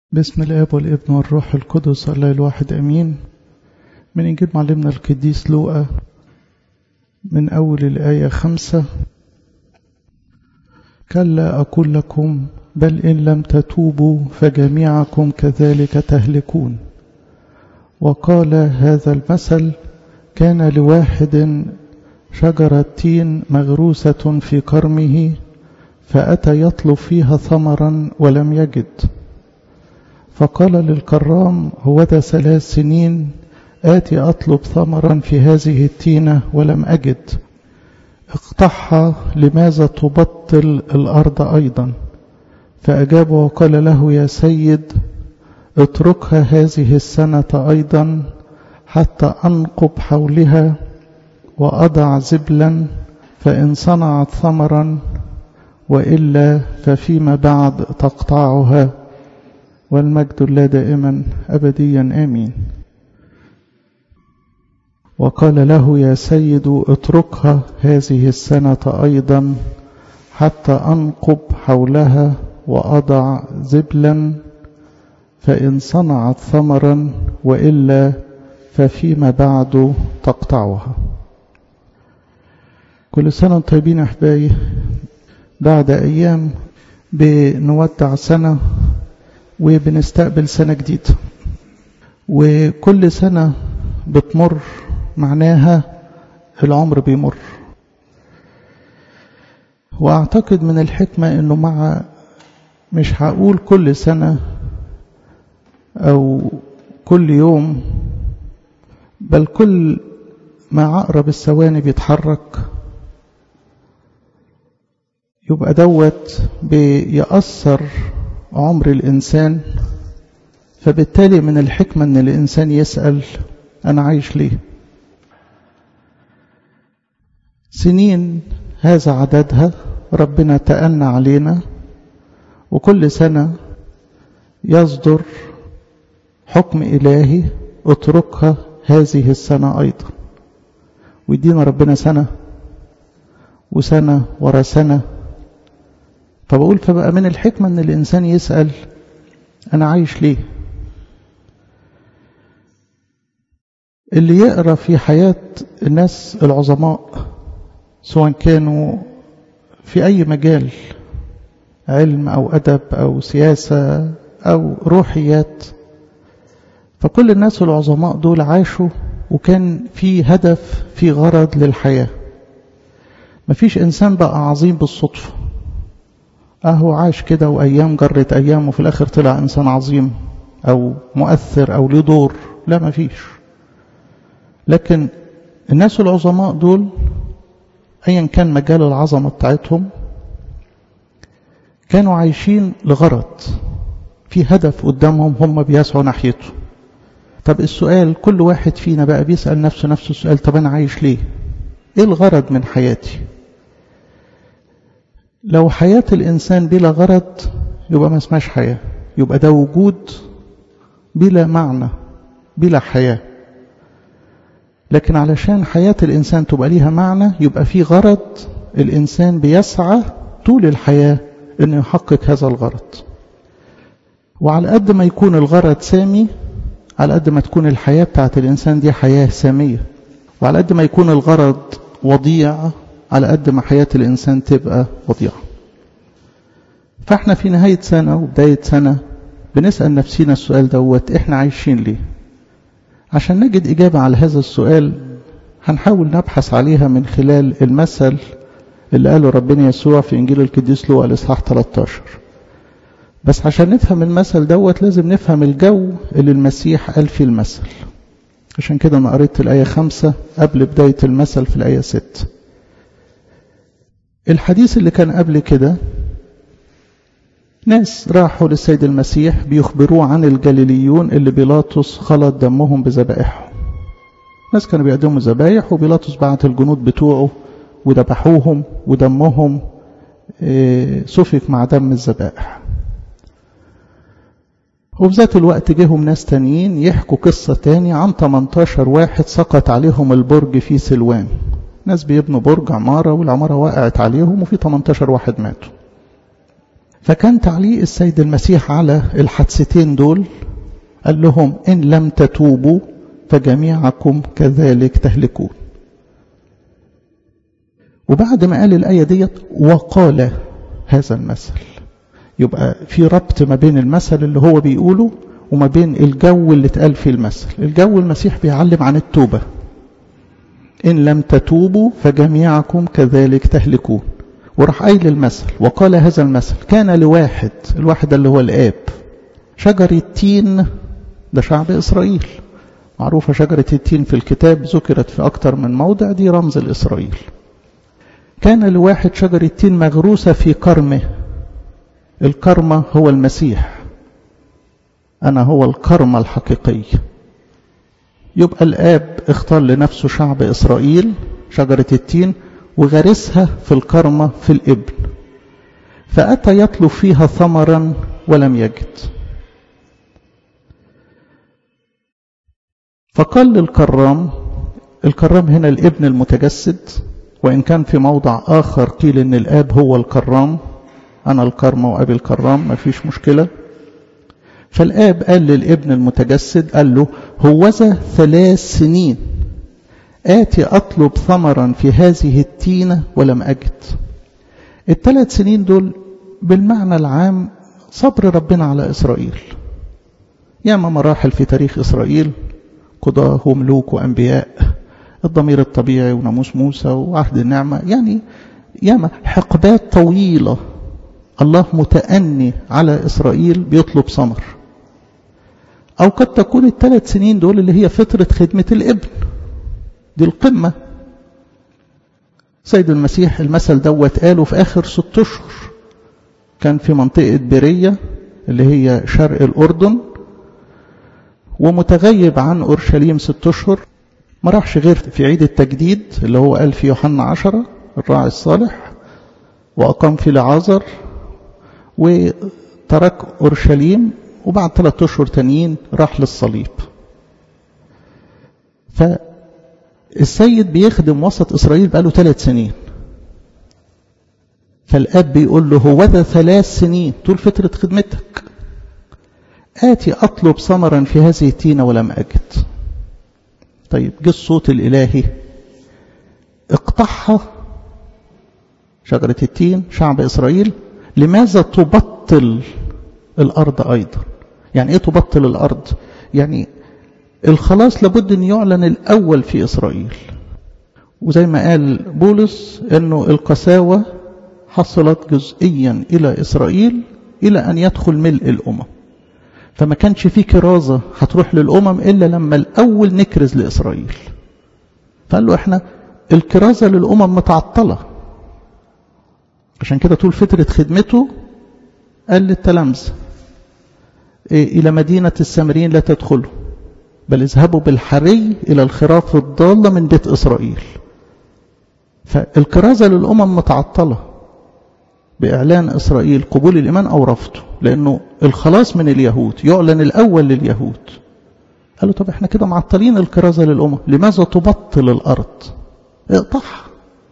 باسم الآب والابن والروح القدس الله الواحد أمين. من إنجيل معلمنا القديس لوقا من أول الآية 5: كلا أقول لكم بل إن لم تتوبوا فجميعكم كذلك تهلكون. وقال هذا المثل: كان لواحد شجرة تين مغروسة في كرمه، فأتى يطلب فيها ثمرا ولم يجد، فقال للكرام: هوذا 3 سنين آتي أطلب ثمرا في هذه التينة ولم أجد، اقطعها، لماذا تبطل الأرض أيضا؟ فأجاب وقال له: يا سيد، اتركها هذه السنة أيضا حتى أنقب حولها وأضع زبلا، فإن صنعت ثمرا، وإلا ففيما بعد تقطعها. والمجد لله دائما أبديا آمين. وقال له: يا سيد، اتركها هذه السنة أيضا حتى أنقب حولها وأضع زبلا، فإن صنعت ثمرا، وإلا ففيما بعد تقطعها. كل سنة وانتم طيبين يا أحبائي. بعد أيام بنودع سنة وبنستقبل سنة جديدة، وكل سنة بتمر معناها العمر بيمر. وأعتقد من الحكمة أنه مش هقول كل سنة أو كل يوم، بل كل ما عقرب الثواني بيتحرك يبقى دوت بيأثر عمر الإنسان. فبالتالي من الحكمة أن الإنسان يسأل: أنا عايش ليه؟ سنين هذا عددها، ربنا تأنى علينا، وكل سنة يصدر حكم إلهي: اتركها هذه السنة أيضا. ويدينا ربنا سنة وسنة ورا سنة. فبقى من الحكمة أن الإنسان يسأل: أنا عايش ليه؟ اللي يقرأ في حياة الناس العظماء، سواء كانوا في أي مجال، علم أو أدب أو سياسة أو روحيات، فكل الناس العظماء دول عاشوا وكان في هدف، في غرض للحياة. مفيش إنسان بقى عظيم بالصدفة، أهو عاش كده وأيام جرت أيام وفي الآخر طلع إنسان عظيم أو مؤثر أو له دور. لا، مفيش. لكن الناس العظماء دول أيا كان مجال العظمة بتاعتهم، كانوا عايشين لغرض، في هدف قدامهم هم بيسعوا ناحيته. طب السؤال، كل واحد فينا بقى بيسأل نفسه السؤال: طب أنا عايش ليه؟ إيه الغرض من حياتي؟ لو حياة الإنسان بلا غرض يبقى ما اسمهاش حياة، يبقى ده وجود بلا معنى، بلا حياة. لكن علشان حياة الإنسان تبقى ليها معنى، يبقى في غرض الإنسان بيسعى طول الحياة إنه يحقق هذا الغرض. وعلى قد ما يكون الغرض سامي، على قد ما تكون الحياة بتاعت الإنسان دي حياة سامية. وعلى قد ما يكون الغرض وضيع، على قد ما حياة الإنسان تبقى وضيعة. فإحنا في نهاية سنة وبداية سنة بنسأل نفسنا السؤال دوت: إحنا عايشين ليه؟ عشان نجد إجابة على هذا السؤال هنحاول نبحث عليها من خلال المثل اللي قاله ربنا يسوع في إنجيل القديس لوقا الإصحاح 13. بس عشان نفهم المثل دوت لازم نفهم الجو اللي المسيح قال فيه المثل. عشان كده أنا قريت الآية 5 قبل بداية المثل في الآية 6. الحديث اللي كان قبل كده، ناس راحوا للسيد المسيح بيخبروه عن الجليليون اللي بيلاطس خلط دمهم بذبائحهم. ناس كانوا بيقدموا ذبايح، وبيلاطس بعت الجنود بتوعه وذبحوهم، ودمهم سفك مع دم الذبائح. وفي ذات الوقت جيهم ناس تانيين يحكوا قصة تاني عن 18 واحد سقط عليهم البرج في سلوان. ناس بيبنوا برج عمارة، والعمارة وقعت عليهم وفي 18 واحد ماتوا. فكان تعليق السيد المسيح على الحادثتين دول قال لهم إن لم تتوبوا فجميعكم كذلك تهلكون. وبعد ما قال الآية ديت وقال هذا المثل، يبقى في ربط ما بين المثل اللي هو بيقوله وما بين الجو اللي اتقال فيه المثل. الجو المسيح بيعلم عن التوبة، إن لم تتوبوا فجميعكم كذلك تهلكون. وراح قايل المثل وقال هذا المثل كان لواحد، الواحد اللي هو الآب، شجرة تين، ده شعب إسرائيل، معروفة شجرة التين في الكتاب ذكرت في أكتر من موضع، دي رمز لإسرائيل. كان لواحد شجرة تين مغروسة في كرمه، الكرمة هو المسيح، أنا هو الكرمة الحقيقية. يبقى الآب اختار لنفسه شعب إسرائيل شجرة التين وغرسها في الكرمة في الابن، فأتى يطلب فيها ثمرا ولم يجد، فقال للكرام، الكرام هنا الابن المتجسد، وإن كان في موضع آخر قيل إن الآب هو الكرام، أنا الكرمة وأبي الكرام، ما فيش مشكلة. فالآب قال للابن المتجسد، قال له هوذا 3 سنين آتي أطلب ثمرا في هذه التينة ولم أجد. ال3 سنين دول بالمعنى العام صبر ربنا على إسرائيل. ياما مراحل في تاريخ إسرائيل، قضاة وملوك وأنبياء، الضمير الطبيعي وناموس موسى وعهد النعمة، يعني ياما حقبات طويلة الله متأني على إسرائيل بيطلب ثمر. أو قد تكون ال3 سنين دول اللي هي فترة خدمة الابن، دي القمة. سيد المسيح المثل دوت قاله في آخر 6 أشهر، كان في منطقة برية اللي هي شرق الأردن، ومتغيب عن أورشليم 6 أشهر، ما راحش غير في عيد التجديد اللي هو قال في يوحنا 10 الراعي الصالح، وأقام في لعازر وترك أورشليم، وبعد 3 أشهر تانيين راح للصليب. فالسيد بيخدم وسط إسرائيل بقاله 3 سنين، فالأب بيقول له هوذا 3 سنين طول فترة خدمتك آتي أطلب ثمرا في هذه التينة ولم أجد. طيب جه الصوت الإلهي، اقطعها شجرة التين شعب إسرائيل، لماذا تبطل الأرض أيضا؟ يعني إيه تبطل الأرض؟ يعني الخلاص لابد أن يعلن الأول في إسرائيل، وزي ما قال بولس أنه القساوة حصلت جزئيا إلى إسرائيل إلى أن يدخل ملء الأمم، فما كانش فيه كرازة هتروح للأمم إلا لما الأول نكرز لإسرائيل. فقال له إحنا الكرازة للأمم متعطلة، عشان كده طول فترة خدمته قال للتلامذة إلى مدينة السامريين لا تدخلوا، بل اذهبوا بالحري إلى الخراف الضالة من بيت إسرائيل. فالكرازة للأمم متعطلة بإعلان إسرائيل قبول الإيمان أو رفضه، لأنه الخلاص من اليهود يعلن الأول لليهود. قالوا طب احنا كده معطلين الكرازة للأمم، لماذا تبطل الأرض؟ اقطعها.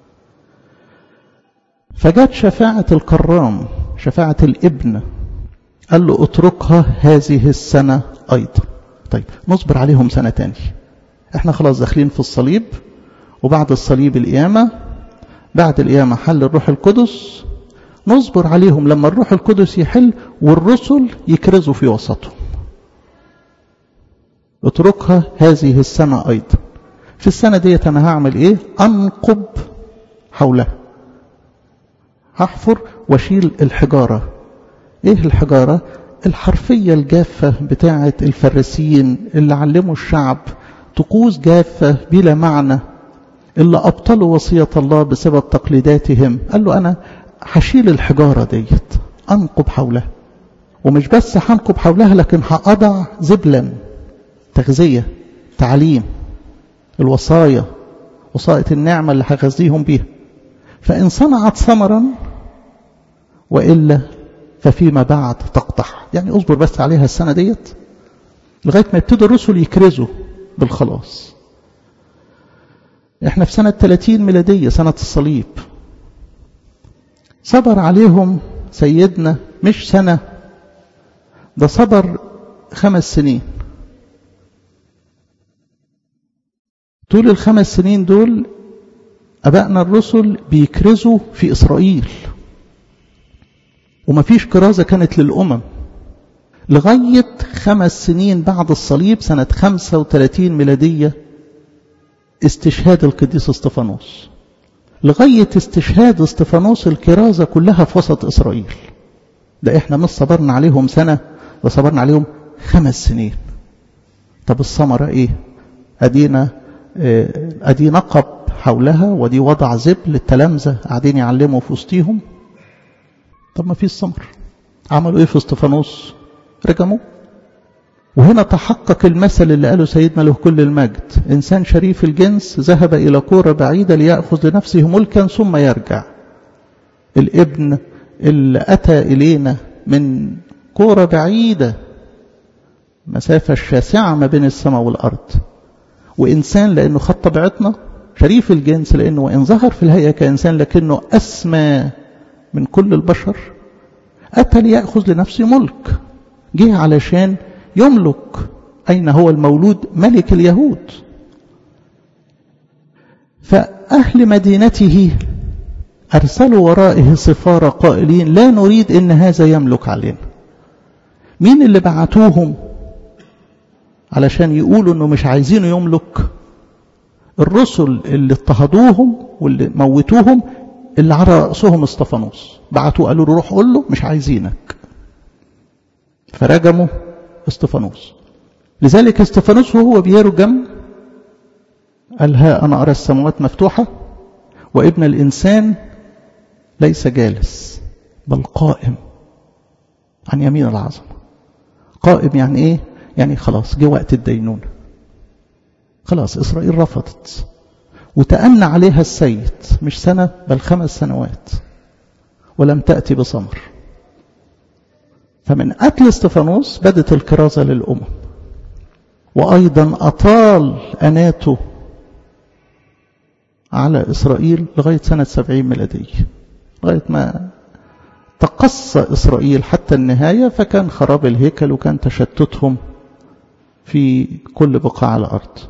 فجت شفاعة الكرام، شفاعة الابن، قال له اتركها هذه السنة أيضا. طيب نصبر عليهم سنة تاني، احنا خلاص داخلين في الصليب، وبعد الصليب القيامة، بعد القيامة حل الروح القدس، نصبر عليهم لما الروح القدس يحل والرسل يكرزوا في وسطهم. اتركها هذه السنة أيضا. في السنة ديت أنا هعمل إيه؟ أنقب حولها، هحفر واشيل الحجارة. إيه الحجارة؟ الحرفية الجافة بتاعة الفريسيين اللي علموا الشعب طقوس جافة بلا معنى، اللي أبطلوا وصية الله بسبب تقليداتهم. قال له أنا هشيل الحجارة ديت، أنقب حولها، ومش بس هنقب حولها لكن هأضع زبلا، تغذية، تعليم، الوصايا، وصاية النعمة اللي هغذيهم بيها. فإن صنعت ثمرا وإلا ففيما بعد تقطع. يعني اصبر بس عليها السنة ديت لغاية ما يبتدوا الرسل يكرزوا بالخلاص. احنا في سنة 30 ميلادية، سنة الصليب. صبر عليهم سيدنا مش سنة، ده صبر 5 سنين. طول ال5 سنين دول أبائنا الرسل بيكرزوا في إسرائيل، ومفيش كرازة كانت للأمم لغاية 5 سنين بعد الصليب سنة 35 ميلادية استشهاد القديس اسطفانوس. لغاية استشهاد اسطفانوس الكرازة كلها في وسط إسرائيل. ده إحنا مش صبرنا عليهم سنة، ده صبرنا عليهم 5 سنين. طب الثمرة إيه؟ أدي نقب حولها، ودي وضع زبل، التلامذة قاعدين يعلموا في وسطيهم. طب ما فيش ثمر. عملوا إيه في اسطفانوس؟ رجموا. وهنا تحقق المثل اللي قاله سيدنا له كل المجد: إنسان شريف الجنس ذهب إلى قرى بعيدة ليأخذ لنفسه ملكا ثم يرجع. الابن اللي أتى إلينا من قرى بعيدة، مسافة شاسعة ما بين السماء والأرض، وإنسان لأنه خد طبيعتنا، شريف الجنس لأنه وإن ظهر في الهيئة كإنسان لكنه أسمى من كل البشر، أتى ليأخذ لنفسه ملك. جه علشان يملك. أين هو المولود؟ ملك اليهود. فأهل مدينته أرسلوا ورائه سفارة قائلين: لا نريد إن هذا يملك علينا. مين اللي بعتوهم علشان يقولوا إنه مش عايزينه يملك؟ الرسل اللي اضطهدوهم واللي موتوهم، اللي على رأسهم اسطفانوس. بعتوه قالوا له: روح قول له مش عايزينك. فرجموا اسطفانوس. لذلك اسطفانوس وهو بيرجم قال: ها أنا أرى السماوات مفتوحة وابن الإنسان ليس جالس بل قائم عن يمين العظمة. قائم يعني إيه؟ يعني خلاص جه وقت الدينونة. خلاص إسرائيل رفضت وتأنى عليها السيد، مش سنة بل 5 سنوات، ولم تأتي بثمر. فمن قتل اسطفانوس بدت الكرازة للأمم. وأيضا أطال أناته على إسرائيل لغاية سنة 70 ميلادية، لغاية ما تقصى إسرائيل حتى النهاية، فكان خراب الهيكل وكان تشتتهم في كل بقاع الأرض.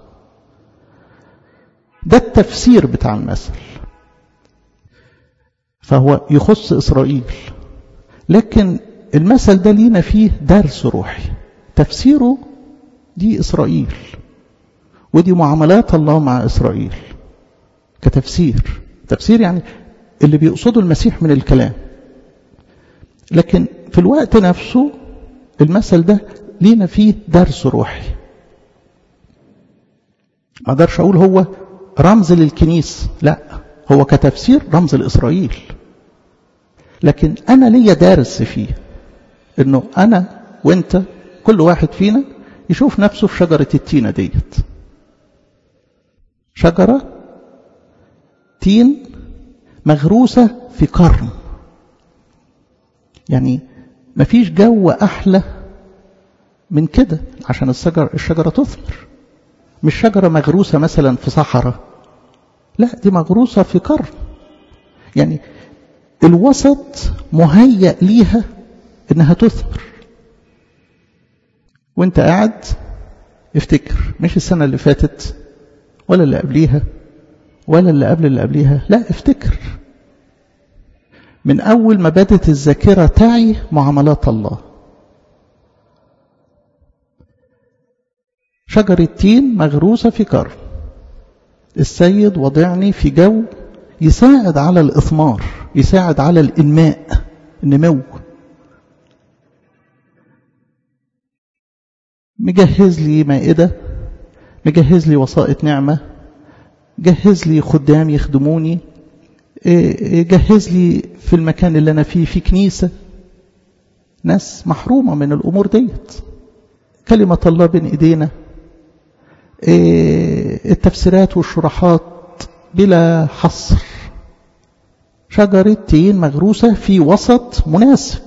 ده التفسير بتاع المثل، فهو يخص إسرائيل، لكن المثل ده لينا فيه درس روحي. تفسيره دي إسرائيل، ودي معاملات الله مع إسرائيل كتفسير. تفسير يعني اللي بيقصده المسيح من الكلام، لكن في الوقت نفسه المثل ده لينا فيه درس روحي. ما اقدرش اقول هو رمز للكنيسة، لا، هو كتفسير رمز لإسرائيل، لكن انا ليا درس فيه، انه انا وانت كل واحد فينا يشوف نفسه في شجرة التينة ديت. شجرة تين مغروسة في قرن، يعني مفيش جو أحلى من كده عشان الشجرة تثمر. مش شجرة مغروسة مثلا في صحراء، لا، دي مغروسة في قرن، يعني الوسط مهيأ ليها إنها تثمر. وانت قاعد افتكر، مش السنة اللي فاتت ولا اللي قبليها ولا اللي قبل اللي قبليها، لا، افتكر من أول ما بدت الذاكرة تعي معاملات الله. شجرة تين مغروسة في قرن، السيد وضعني في جو يساعد على الإثمار، يساعد على الإنماء، النمو. مجهز لي مائدة، مجهز لي وسائط نعمة، جهز لي خدام يخدموني، جهز لي في المكان اللي أنا فيه في كنيسة. ناس محرومة من الأمور ديت. كلمة الله بين إيدينا، التفسيرات والشروحات بلا حصر. شجرة تين مغروسة في وسط مناسب.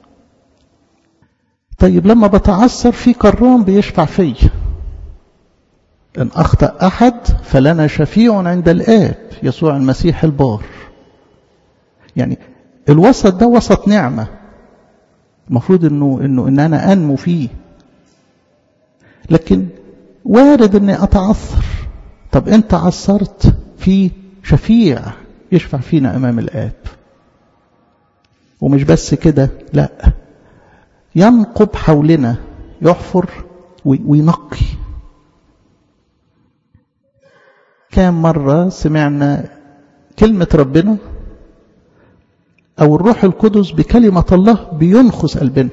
طيب لما بتعثر في كرام بيشفع فيه. إن أخطأ أحد فلنا شفيع عند الآب يسوع المسيح البار. يعني الوسط ده وسط نعمة، المفروض إن أنا أنمو فيه. لكن وارد إني أتعثر. طب أنت عثرت في شفيع يشفع فينا أمام الآب. ومش بس كده، لا، ينقب حولنا، يحفر وينقي. كم مرة سمعنا كلمة ربنا أو الروح القدس بكلمة الله بينخس قلبنا.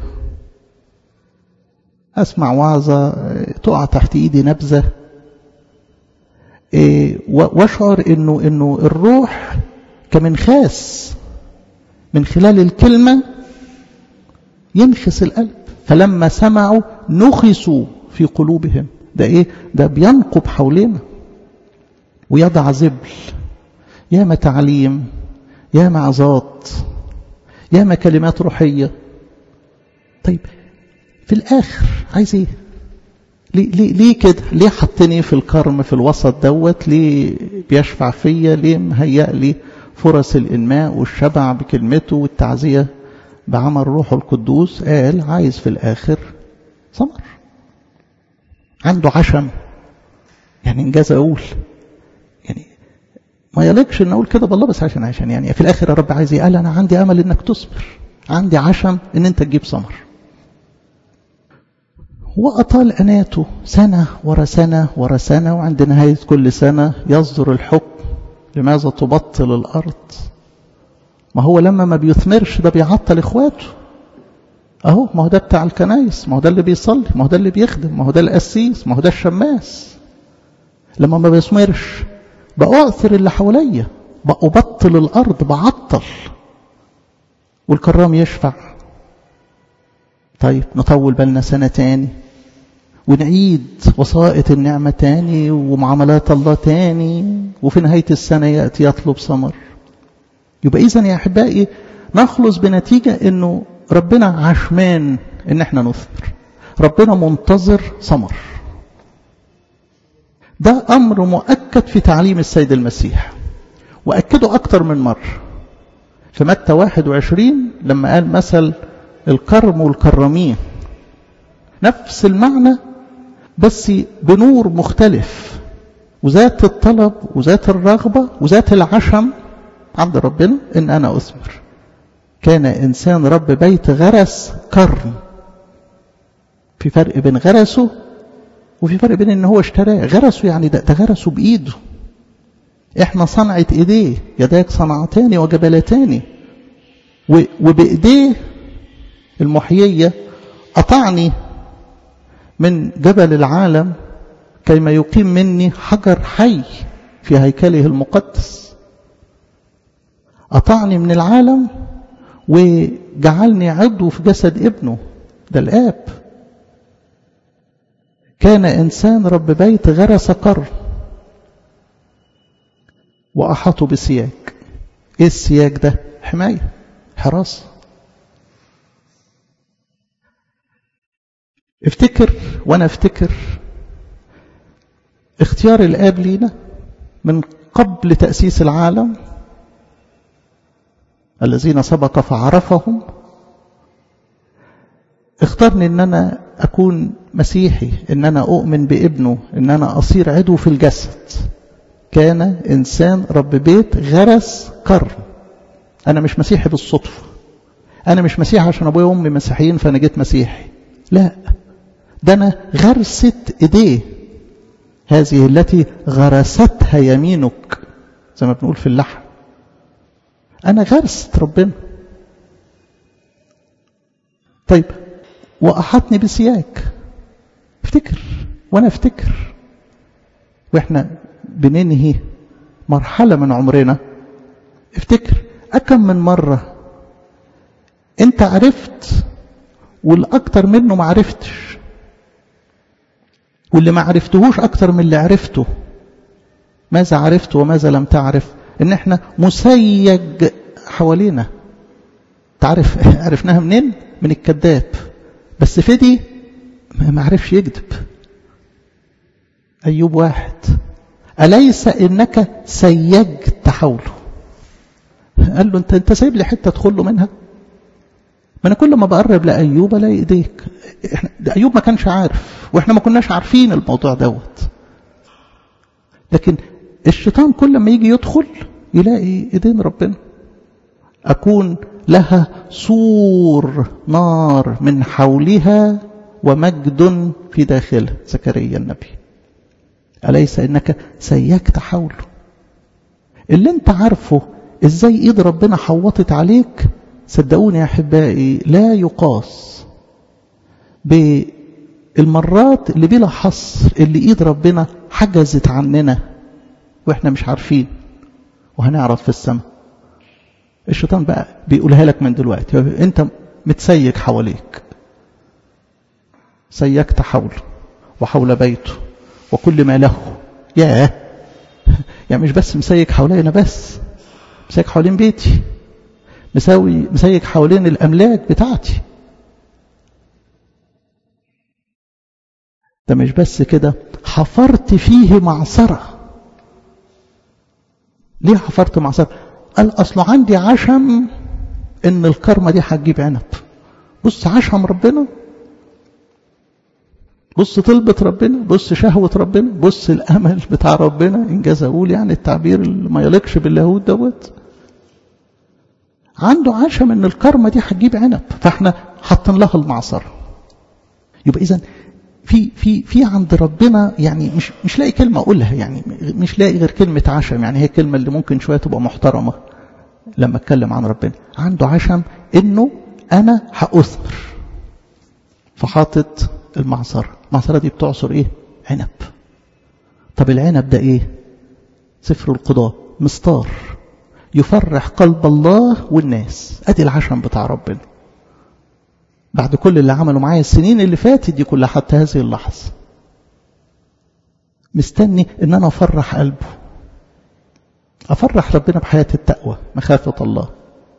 أسمع وعظة تقع تحت إيدي نبذة، واشعر إنه الروح كمنخاس من خلال الكلمة ينخس القلب. فلما سمعوا نخسوا في قلوبهم. ده إيه؟ ده بينقب حولنا ويضع زبل. ياما تعليم، ياما عظات، ياما كلمات روحية. طيب في الآخر عايز إيه؟ ليه كده؟ ليه حطني في الكرم في الوسط دوت؟ ليه بيشفع فيا؟ ليه مهيأ لي فرص الإنماء والشبع بكلمته والتعزية بعمل روح القدوس؟ قال عايز في الآخر ثمر. عنده عشم. يعني إنجاز أقول، يعني ما يليقش إن أقول كده بالله، بس عشان يعني في الآخر يا رب عايز إيه؟ قال أنا عندي أمل إنك تصبر، عندي عشم إن أنت تجيب ثمر. وأطال أناته سنة ورا سنة ورا سنة، وعند نهاية كل سنة يصدر الحكم. لماذا تبطل الأرض؟ ما هو لما ما بيثمرش ده بيعطل إخواته. أهو ما هو ده بتاع الكنايس، ما هو ده اللي بيصلي، ما هو ده اللي بيخدم، ما هو ده القسيس، ما هو ده الشماس. لما ما بيثمرش بأعثر اللي حواليا، بأبطل الأرض، بعطل. والكرام يشفع. طيب نطول بالنا سنة تاني ونعيد وسائط النعمة تاني ومعاملات الله تاني، وفي نهاية السنة يأتي يطلب ثمر. يبقى إذن يا أحبائي نخلص بنتيجة إنه ربنا عشمان إن احنا نثمر، ربنا منتظر ثمر. ده أمر مؤكد في تعليم السيد المسيح، وأكده أكتر من مرة في متى 21 لما قال مثل الكرم والكرمين. نفس المعنى بس بنور مختلف، وذات الطلب وذات الرغبة وذات العشم عند ربنا إن أنا أثمر. كان إنسان رب بيت غرس كرم. في فرق بين غرسه وفي فرق بين إن هو اشتراه. غرسه يعني ده غرسه بإيده. إحنا صنعة إيديه، يداك صنعتان وجبلتان. وبإيديه المحيية أطعني من جبل العالم كيما يقيم مني حجر حي في هيكله المقدس. أطعني من العالم وجعلني عضو في جسد ابنه، ده الآب. كان إنسان رب بيت غرس كرم وأحاطه بسياج. إيه السياج ده؟ حماية، حراسة. افتكر وانا افتكر اختيار الآب لينا من قبل تأسيس العالم. الذين سبق فعرفهم. اختارني ان انا اكون مسيحي، ان انا اؤمن بابنه، ان انا اصير عضو في الجسد. كان انسان رب بيت غرس كرم. انا مش مسيحي بالصدفة، انا مش مسيحي عشان ابويا وامي مسيحيين فانا جيت مسيحي، لا، ده أنا غرست إيديه هذه التي غرستها يمينك زي ما بنقول في اللحن. أنا غرست ربنا. طيب وأحطني بسياج. افتكر وأنا افتكر وإحنا بننهي مرحلة من عمرنا، افتكر أكم من مرة أنت عرفت والأكتر منه ما عرفتش، واللي ما عرفتهوش أكتر من اللي عرفته. ماذا عرفت وماذا لم تعرف؟ إن إحنا مسيج حوالينا. تعرف عرفناها منين؟ من الكذاب. بس فدي ما عرفش يكذب. أيوب 1: أليس إنك سيجت حوله؟ قال له أنت سايب لي حتة تدخل له منها؟ ما أنا كل ما بقرب لأيوب ألاقي إيديك. ده أيوب ما كانش عارف، وإحنا ما كناش عارفين الموضوع دوت. لكن الشيطان كل ما يجي يدخل يلاقي إيدين ربنا. أكون لها سور نار من حولها ومجد في داخلها. زكريا النبي. أليس إنك سيكت حوله؟ اللي انت عارفه ازاي ايد ربنا حوطت عليك، صدقوني يا احبائي لا يقاس بالمرات اللي بلا حصر اللي ايد ربنا حجزت عننا واحنا مش عارفين، وهنعرف في السماء. الشيطان بقى بيقولها لك من دلوقتي، انت متسيك حواليك. سيكت حوله وحول بيته وكل ما له. ياه، يعني مش بس مسيك حوالينا، بس مسيك حوالين بيتي، مسيك حوالين الأملاك بتاعتي. ده مش بس كده، حفرت فيه معصرة. ليه حفرت معصرة؟ قال أصله عندي عشم إن الكرمة دي هتجيب عنب. بص عشم ربنا، بص طلبة ربنا، بص شهوة ربنا، بص الأمل بتاع ربنا. إنجاز أقول يعني التعبير اللي ما يليقش باللاهوت دوت. عنده عشم إن الكرمة دي هتجيب عنب، فإحنا حاطين لها المعصرة. يبقى إذن في عند ربنا يعني مش لاقي كلمة أقولها، يعني مش لاقي غير كلمة عشم. يعني هي الكلمة اللي ممكن شوية تبقى محترمة لما أتكلم عن ربنا. عنده عشم إنه أنا هأثمر، فحاطط المعصرة. المعصرة دي بتعصر إيه؟ عنب. طب العنب ده إيه؟ سفر القضاء مستار يفرح قلب الله والناس. أدي العشم بتاع ربنا بعد كل اللي عمله معايا السنين اللي فاتت دي كلها حتى هذه اللحظة. مستني إن أنا أفرح قلبه، أفرح ربنا بحياة التقوى مخافة الله.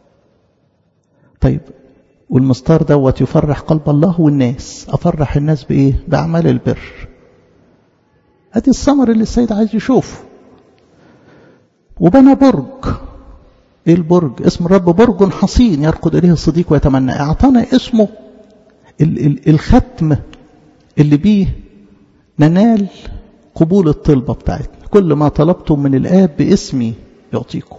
طيب والمستار دوت يفرح قلب الله والناس. أفرح الناس بإيه؟ بأعمال البر. أدي الثمر اللي السيد عايز يشوفه. وبنى برج. إيه البرج؟ اسم الرب برج حصين يرقد إليه الصديق ويتمنى. أعطانا اسمه الختم اللي بيه ننال قبول الطلبة بتاعتنا. كل ما طلبتم من الآب باسمي يعطيكم.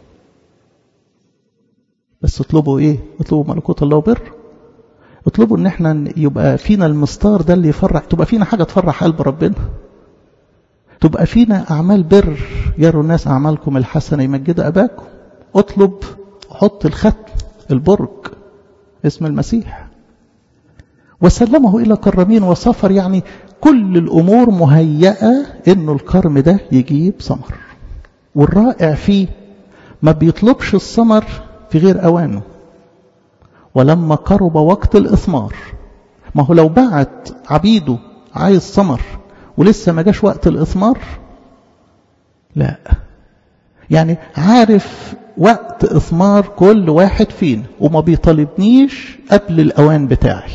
بس اطلبوا إيه؟ اطلبوا ملكوت الله وبر. اطلبوا ان احنا يبقى فينا المستار ده اللي يفرح، تبقى فينا حاجة تفرح قلب ربنا، تبقى فينا أعمال بر يروا الناس أعمالكم الحسنة يمجد أباكم. اطلب، حط الختم البرج اسم المسيح. وسلمه إلى كرمين وصفر، يعني كل الأمور مهيئة إنه الكرم ده يجيب ثمر. والرائع فيه ما بيطلبش الثمر في غير أوانه. ولما قرب وقت الإثمار، ما هو لو بعت عبيده عايز ثمر ولسه ما جاش وقت الإثمار، لا، يعني عارف وقت إثمار كل واحد فينا وما بيطالبنيش قبل الأوان بتاعي.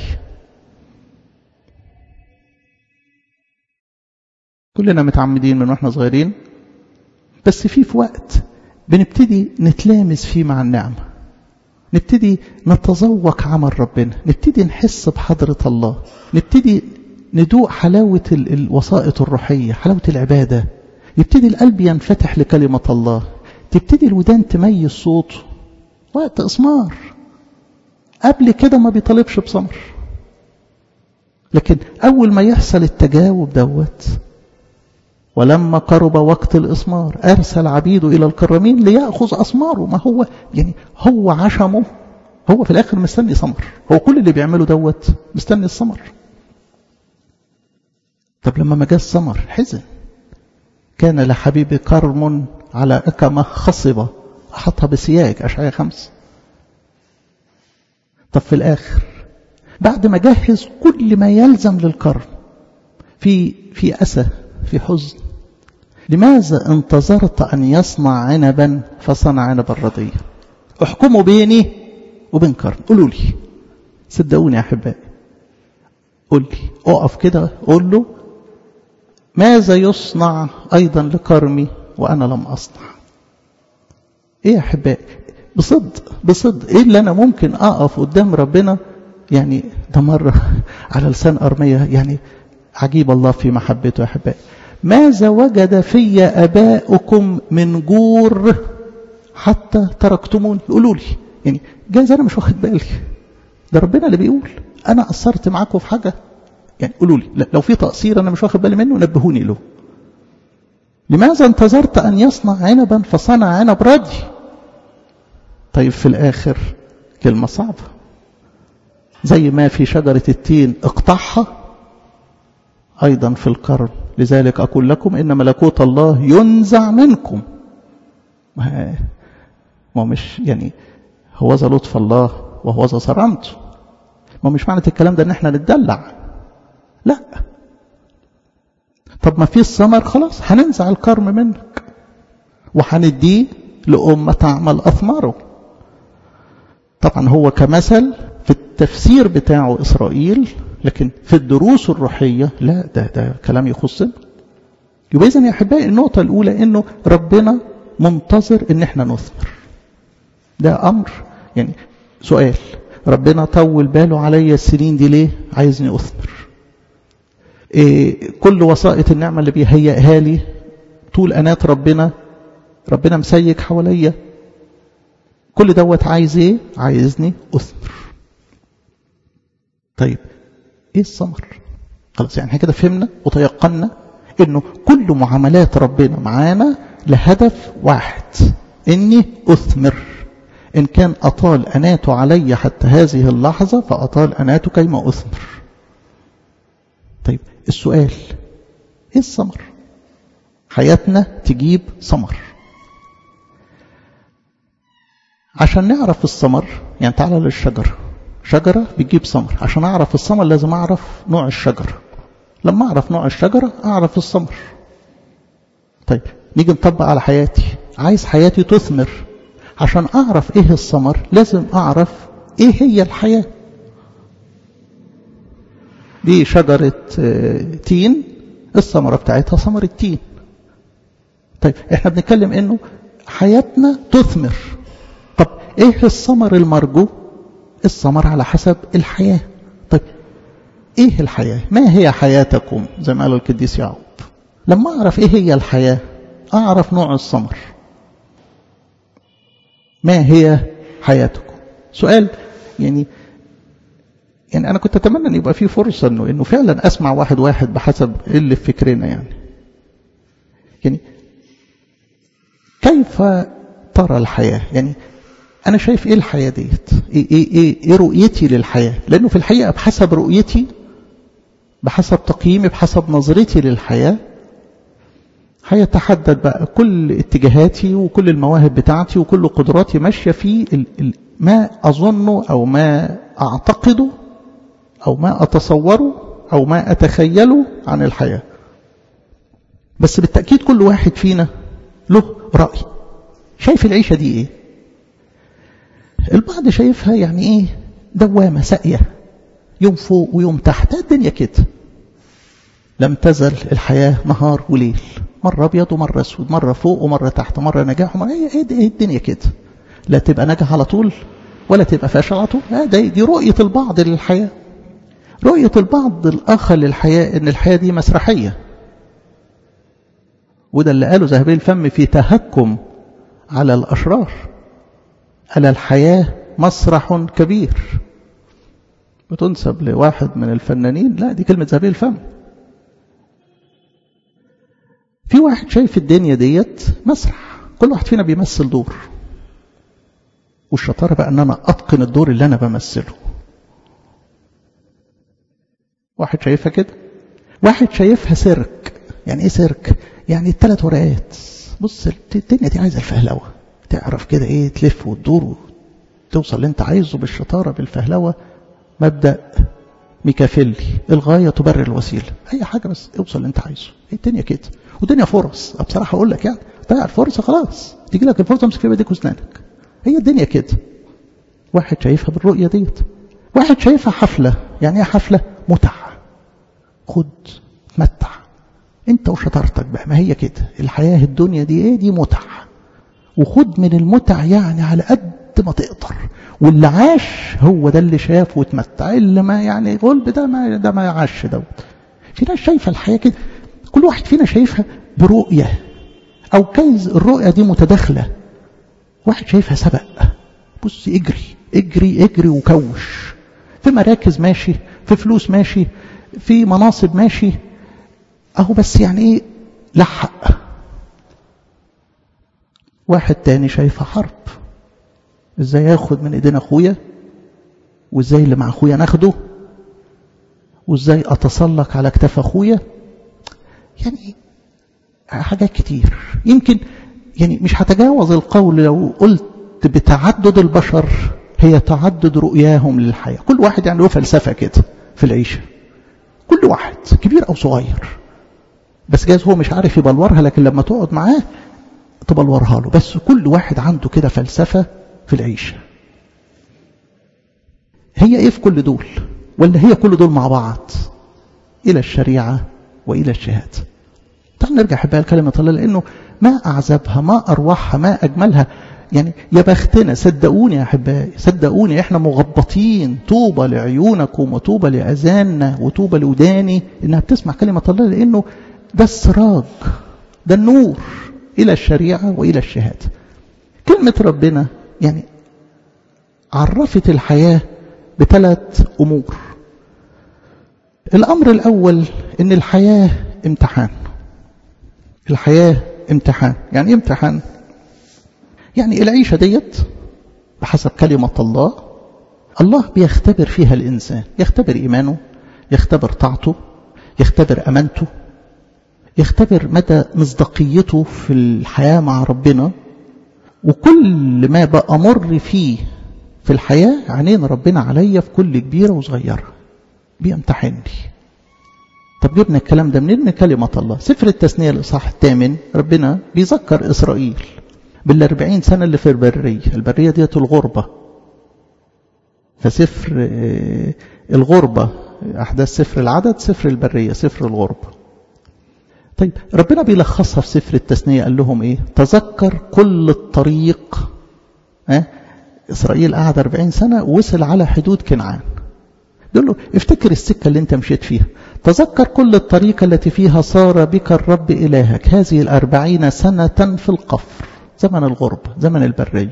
كلنا متعمدين من واحنا صغيرين، بس في وقت بنبتدي نتلامس فيه مع النعمة، نبتدي نتذوق عمل ربنا، نبتدي نحس بحضرة الله، نبتدي ندوق حلاوة الوسائط الروحية، حلاوة العبادة، يبتدي القلب ينفتح لكلمة الله، تبتدي الودان تميز صوته. وقت إثمار. قبل كده ما بيطالبش بثمر، لكن أول ما يحصل التجاوب دوت، ولما قرب وقت الإثمار أرسل عبيده إلى الكرمين ليأخذ أثماره. ما هو يعني هو عشمه، هو في الآخر مستني ثمر، هو كل اللي بيعمله دوت مستني الثمر. طب لما ما جاء الثمر حزن. كان لحبيبي كرم على أكمة خصبة أحطها بسياج، أشعياء 5. طب في الآخر بعد ما جهز كل ما يلزم للكرم، في أسى، في حزن. لماذا انتظرت أن يصنع عنبا فصنع عنبا رديا؟ احكموا بيني وبين كرم. قولوا لي، صدقوني يا أحبائي، قول لي، اقف كده قول له ماذا يصنع أيضا لكرمي وأنا لم أصنع؟ إيه يا أحبائي؟ بصدق ايه اللي انا ممكن اقف قدام ربنا يعني ده مرة على لسان أرمية، يعني عجيب الله في محبته يا أحبائي. ماذا وجد في آباؤكم من جور حتى تركتموني؟ يقولوا لي يعني جايز أنا مش واخد بالي، ده ربنا اللي بيقول أنا قصرت معاكم في حاجة؟ يعني قولوا لي لو في تقصير أنا مش واخد بالي منه نبهوني له. لماذا انتظرت أن يصنع عنبا فصنع عنب ردي؟ طيب في الآخر كلمة صعبة، زي ما في شجرة التين اقطعها أيضا في الكرم، لذلك أقول لكم إن ملكوت الله ينزع منكم. ما مش يعني هو ذا لطف الله وهو ذا صرامته، ما مش معنى الكلام ده ان احنا نتدلع، لا. طب ما في الثمر، خلاص هننزع الكرم منك وهنديه لأمة تعمل أثماره. طبعا هو كمثل في التفسير بتاعه إسرائيل، لكن في الدروس الروحية لا، ده كلام يخصنا. يبقى إذن يا أحبائي النقطة الأولى إنه ربنا منتظر إن احنا نثمر. ده أمر يعني سؤال، ربنا طول باله عليا السنين دي ليه؟ عايزني أثمر. كل وسائط النعمة اللي بيهيئها لي طول أنات ربنا مسيك حواليا، كل دوت عايز ايه؟ عايزني أثمر. طيب ايه الثمر؟ خلاص يعني كده فهمنا وتيقنا انه كل معاملات ربنا معانا لهدف واحد، اني أثمر. إن كان أطال أناته علي حتى هذه اللحظة فأطال أناته كيما أثمر. طيب السؤال إيه الثمر؟ حياتنا تجيب ثمر. عشان نعرف الثمر يعني تعالى للشجرة، شجرة بتجيب ثمر. عشان أعرف الثمر لازم أعرف نوع الشجرة، لما أعرف نوع الشجرة أعرف الثمر. طيب نيجي نطبق على حياتي، عايز حياتي تثمر، عشان أعرف إيه الثمر لازم أعرف إيه هي الحياة. دي شجرة تين، الثمرة بتاعتها ثمرة تين. طيب إحنا بنتكلم إنه حياتنا تثمر. طب إيه الثمر المرجو؟ الثمر على حسب الحياة. طيب إيه الحياة؟ ما هي حياتكم؟ زي ما قال القديس يعقوب. لما أعرف إيه هي الحياة أعرف نوع الثمر. ما هي حياتكم؟ سؤال يعني أنا كنت أتمنى أن يبقى فيه فرصة إنه فعلا أسمع واحد بحسب اللي في فكرنا. يعني كيف ترى الحياة؟ يعني أنا شايف إيه الحياة ديت؟ إيه رؤيتي للحياة؟ لأنه في الحقيقة بحسب رؤيتي، بحسب تقييمي، بحسب نظرتي للحياة هيتحدد بقى كل اتجاهاتي وكل المواهب بتاعتي وكل قدراتي ماشية في ما أظنه أو ما أعتقده أو ما أتصوره أو ما أتخيله عن الحياة. بس بالتأكيد كل واحد فينا له رأي، شايف العيشة دي إيه. البعض شايفها يعني إيه؟ دوامة ساقية، يوم فوق ويوم تحت، الدنيا كده. لم تزل الحياة نهار وليل، مرة أبيض ومرة أسود، مرة فوق ومرة تحت، مرة نجاح ومرة إيه الدنيا كده. لا تبقى ناجح على طول ولا تبقى فاشل على طول. دي رؤية البعض للحياة. رؤية البعض الآخر للحياة إن الحياة دي مسرحية، وده اللي قاله ذهبي الفم في تهكم على الأشرار، ألا الحياة مسرح كبير. بتنسب لواحد من الفنانين، لا دي كلمة ذهبي الفم. في واحد شايف الدنيا ديت مسرح، كل واحد فينا بيمثل دور، والشطارة بقى ان انا اتقن الدور اللي انا بمثله. واحد شايفها كده. واحد شايفها سيرك. يعني ايه سيرك؟ يعني الثلاث ورقات. بص الدنيا دي عايزه الفهلوه، تعرف كده ايه تلف وتدور وتوصل اللي انت عايزه بالشطاره بالفهلوه. مبدأ ميكافيلي، الغايه تبرر الوسيله. اي حاجه بس اوصل اللي انت عايزه. هي الدنيا كده، والدنيا فرص. بصراحه اقول لك يعني ضيع الفرصه خلاص، تيجي لك الفرصه امسك فيها بايديك واسنانك. هي الدنيا كده. واحد شايفها بالرؤيه ديت. واحد شايفها حفله. يعني ايه حفله؟ متعه. خد تمتع انت وشطارتك بقى. ما هي كده الحياه، الدنيا دي ايه؟ دي متعه، وخد من المتع يعني على قد ما تقدر. واللي عاش هو ده اللي شاف واتمتع، اللي ما يعني غلب ده ما عاش دوت. في ناس شايفة الحياة كده، كل واحد فينا شايفها برؤية، أو كيز الرؤية دي متداخلة. واحد شايفها سبق، بص اجري اجري اجري وكوش، في مراكز ماشي، في فلوس ماشي، في مناصب ماشي، اهو بس يعني ايه لحق. واحد تاني شايفها حرب، ازاي ياخد من ايدين اخويا، وازاي اللي مع اخويا ناخده، وازاي اتسلق على اكتاف اخويا. يعني حاجات كتير. يمكن يعني مش هتجاوز القول لو قلت بتعدد البشر هي تعدد رؤياهم للحياة. كل واحد يعني له فلسفة كده في العيشة، كل واحد كبير أو صغير، بس جايز هو مش عارف يبلورها، لكن لما تقعد معاه تبلورها له. بس كل واحد عنده كده فلسفة في العيشة. هي ايه في كل دول؟ ولا هي كل دول مع بعض؟ إلى الشريعة وإلى الشهادة. تعال نرجع حبايا لكلمة الله، لأنه ما أعذبها، ما أروحها، ما أجملها. يعني يا بختنا، صدقوني يا أحبائي، صدقوني إحنا مغبطين. طوبى لعيونكم وطوبى لأذاننا وطوبى لوداني إنها بتسمع كلمة الله، لأنه ده السراج، ده النور إلى الشريعة وإلى الشهادة. كلمة ربنا يعني عرفت الحياة بثلاث أمور. الأمر الأول إن الحياة امتحان. الحياة امتحان. يعني ايه امتحان؟ يعني العيشة ديت بحسب كلمة الله، الله بيختبر فيها الإنسان، يختبر إيمانه، يختبر طاعته، يختبر أمانته، يختبر مدى مصداقيته في الحياة مع ربنا. وكل ما بأمر فيه في الحياة عينين ربنا عليا في كل كبيرة وصغيرة، بيمتحنني. طب جبنا الكلام ده منين؟ من كلمة الله. سفر التثنية الإصحاح 8 ربنا بيذكر إسرائيل بال40 سنة اللي في البرية ديت الغربة. فسفر الغربة أحداث سفر العدد، سفر البرية سفر الغربة. طيب ربنا بيلخصها في سفر التثنية، قال لهم إيه؟ تذكر كل الطريق. إسرائيل قعد 40 سنة ووصل على حدود كنعان. يقول له افتكر السكة اللي انت مشيت فيها، تذكر كل الطريقة التي فيها صار بك الرب إلهك هذه 40 سنة في القفر، زمن الغربة، زمن البرية،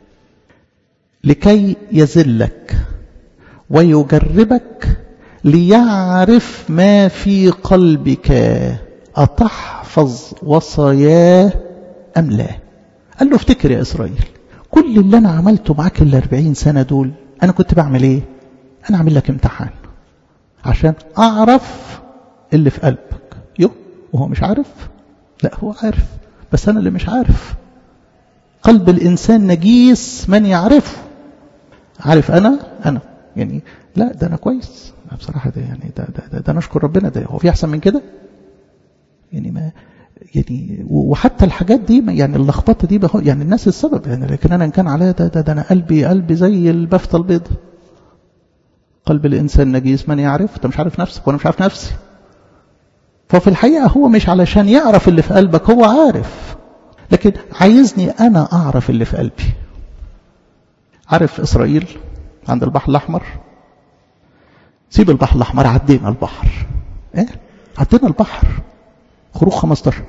لكي يذلك ويجربك ليعرف ما في قلبك أتحفظ وصاياه أم لا. قال له افتكر يا إسرائيل، كل اللي أنا عملته معاك 40 سنة دول أنا كنت بعمل إيه؟ أنا أعمل لك امتحان عشان أعرف اللي في قلبك. وهو مش عارف؟ لا هو عارف، بس أنا اللي مش عارف. قلب الإنسان نجيس من يعرفه. عارف أنا يعني لا ده أنا كويس بصراحة، ده يعني ده نشكر ربنا. ده هو في أحسن من كده؟ يعني ما يعني وحتى الحاجات دي يعني اللخبطة دي يعني الناس السبب يعني، لكن أنا إن كان عليا ده أنا قلبي زي البفتة البيضة. قلب الإنسان نجيس من يعرف. أنت مش عارف نفسك وأنا مش عارف نفسي. ففي الحقيقة هو مش علشان يعرف اللي في قلبك، هو عارف، لكن عايزني أنا أعرف اللي في قلبي. عارف إسرائيل عند البحر الأحمر؟ سيب البحر الأحمر، عدينا البحر. عدينا البحر. خروج 15.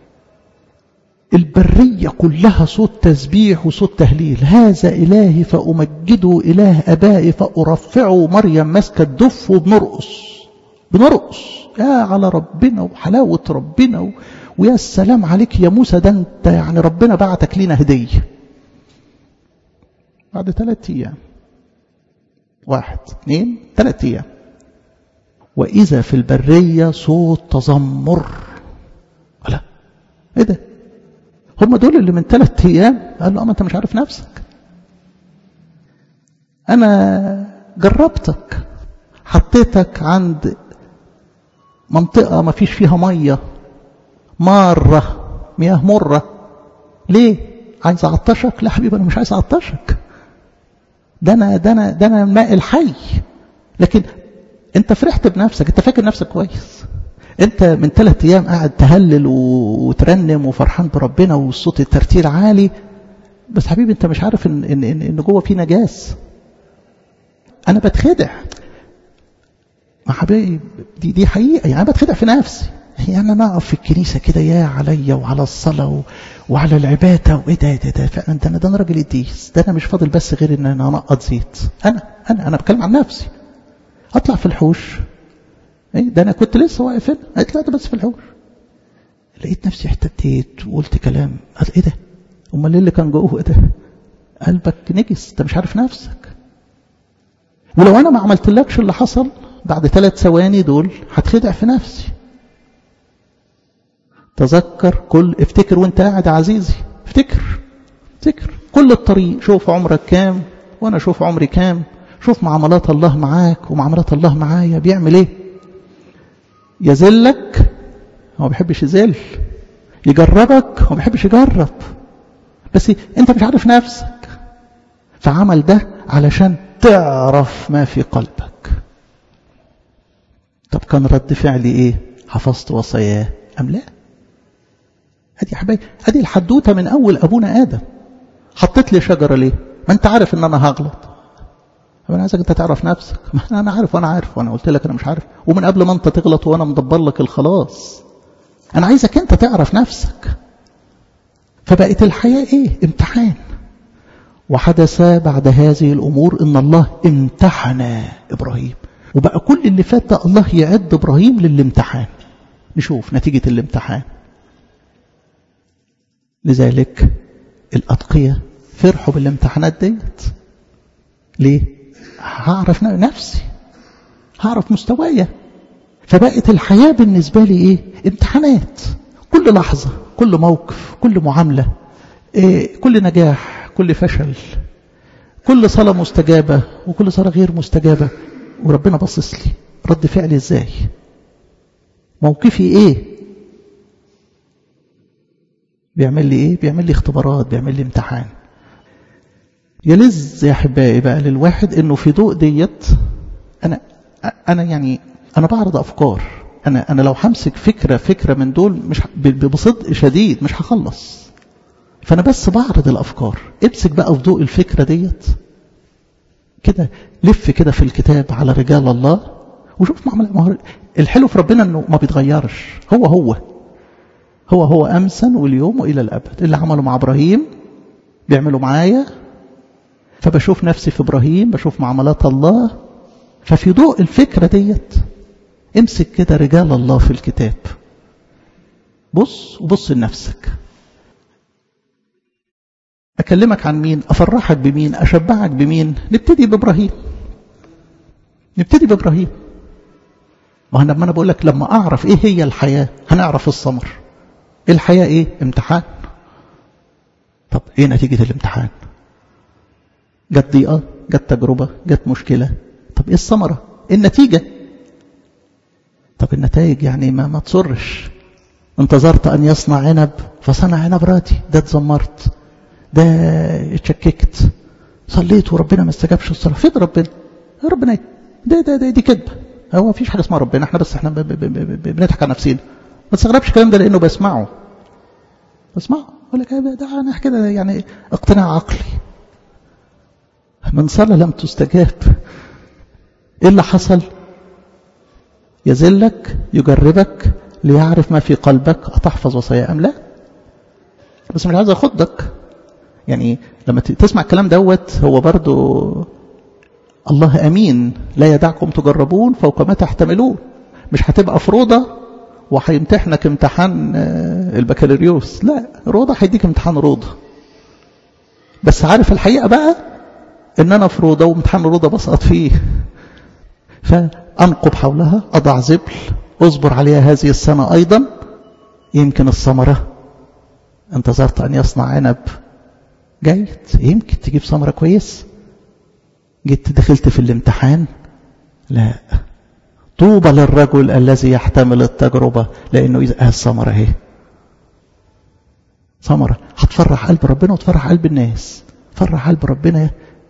البرية كلها صوت تسبيح وصوت تهليل. هذا إلهي فأمجده، إله أبائي فأرفعه. مريم ماسكة الدف وبنرقص يا على ربنا وحلاوة ربنا ويا السلام عليك يا موسى، ده انت يعني ربنا بعتك لينا هدية. بعد 3 أيام، 1 2 3 أيام، وإذا في البرية صوت تذمر. لا ايه ده؟ هم دول اللي من 3 أيام؟ قال له ما انت مش عارف نفسك. انا جربتك، حطيتك عند منطقة ما فيش فيها مية، مارة، مياه مرة. ليه؟ عايز اعطشك؟ لا حبيبي انا مش عايز اعطشك، ده انا الماء الحي. لكن انت فرحت بنفسك، انت فاكر نفسك كويس. انت من 3 أيام قاعد تهلل وترنم وفرحان بربنا والصوت الترتيل عالي. بس حبيبي انت مش عارف ان جوه في نجاس. انا بتخدع. ما حبيبي دي حقيقة، يعني انا بتخدع في نفسي. يعني انا اقف في الكنيسة كده يا عليا وعلى الصلاة وعلى العبادة وايه ده فعلا ده انا راجل قديس، ده انا مش فاضل بس غير ان انا انقط زيت. انا بتكلم عن نفسي. اطلع في الحوش، ايه ده انا كنت لسه واقف هنا، طلعت بس في الحوش لقيت نفسي احتديت وقلت كلام. ايه ده؟ امال ايه اللي كان جوه ده؟ قلبك نجس، انت مش عارف نفسك. ولو انا ما عملتلكش اللي حصل بعد 3 ثواني دول هتخدع في نفسي. تذكر افتكر وانت قاعد عزيزي، افتكر كل الطريق. شوف عمرك كام وانا شوف عمري كام. شوف معاملات الله معاك ومعاملات الله معايا بيعمل ايه. يذلك هو ما بيحبش يذل، يجربك هو ما بيحبش يجرب، بس انت مش عارف نفسك، فعمل ده علشان تعرف ما في قلبك. طب كان رد فعلي ايه؟ حفظت وصاياه ام لا؟ ادي يا حبايبي، ادي الحدوته من اول ابونا ادم. حطيت لي شجره ليه؟ ما انت عارف ان انا هغلط. انا عايزك انت تعرف نفسك. ما انا عارف وانا قلت لك انا مش عارف، ومن قبل ما انت تغلط وانا مدبر لك الخلاص. انا عايزك انت تعرف نفسك. فبقت الحياه ايه؟ امتحان. وحدث بعد هذه الامور ان الله امتحن ابراهيم. وبقى كل اللي فات ده الله يعد ابراهيم للامتحان. نشوف نتيجه الامتحان. لذلك الاتقياء فرحوا بالامتحانات ديت. ليه؟ هعرف نفسي، هعرف مستوايا. فبقت الحياة بالنسبة لي ايه؟ امتحانات. كل لحظة، كل موقف، كل معاملة، كل نجاح، كل فشل، كل صلاة مستجابة وكل صلاة غير مستجابة. وربنا بصص لي رد فعلي ازاي، موقفي ايه، بيعمل لي ايه؟ بيعمل لي اختبارات، بيعمل لي امتحان. يلذ يا احبائي بقى للواحد انه في ضوء ديت انا بعرض افكار. انا لو همسك فكره من دول مش بصدق شديد مش هخلص. فانا بس بعرض الافكار. امسك بقى في ضوء الفكره ديت كده، لف كده في الكتاب على رجال الله وشوف معامله. الحلو في ربنا انه ما بيتغيرش، هو امسا واليوم والى الابد. اللي عمله مع ابراهيم بيعمله معايا. فبشوف نفسي في ابراهيم، بشوف معاملات الله. ففي ضوء الفكره ديت امسك كده رجال الله في الكتاب، بص لنفسك. اكلمك عن مين؟ افرحك بمين؟ اشبعك بمين؟ نبتدي بابراهيم. وأنا لما بقول لك لما اعرف ايه هي الحياه هنعرف الثمر. الحياه ايه؟ امتحان. طب ايه نتيجه الامتحان؟ جت ضيقه، جت تجربه، جت مشكله. طب ايه الثمره؟ النتيجه. طب النتائج يعني ما تصرش. انتظرت ان يصنع عنب فصنع عنب راتي. ده اتذمرت، ده اتشككت، صليت وربنا ما استجابش الصلاه. فين ربنا ايه؟ دي كذبه. هو مفيش حاجه اسمها ربنا. احنا بنضحك على نفسنا. ما تستغربش الكلام ده لانه بسمعه اقول لك ده انا كده يعني اقتناع عقلي. من صلاه لم تستجاب. ايه اللي حصل؟ يذلك، يجربك ليعرف ما في قلبك، أتحفظ وصايا أم لا. بس مش عايز أخدك يعني لما تسمع الكلام دوت. هو برضو الله أمين، لا يدعكم تجربون فوق ما تحتملون. مش هتبقى في روضة وهيمتحنك امتحان البكالوريوس. لا، روضة هيديك امتحان روضة. بس عارف الحقيقة بقى ان انا في روضة وامتحان روضة بسقط فيه. فأنقب حولها، أضع زبل، أصبر عليها هذه السنة أيضا، يمكن الثمرة. انتظرت أن يصنع عنب، جيد، يمكن تجيب ثمرة كويس. جيت دخلت في الامتحان، لا. طوبى للرجل الذي يحتمل التجربة لأنه إذا الثمرة اهي. ثمرة هتفرح قلب ربنا وتفرح قلب الناس. فرح قلب ربنا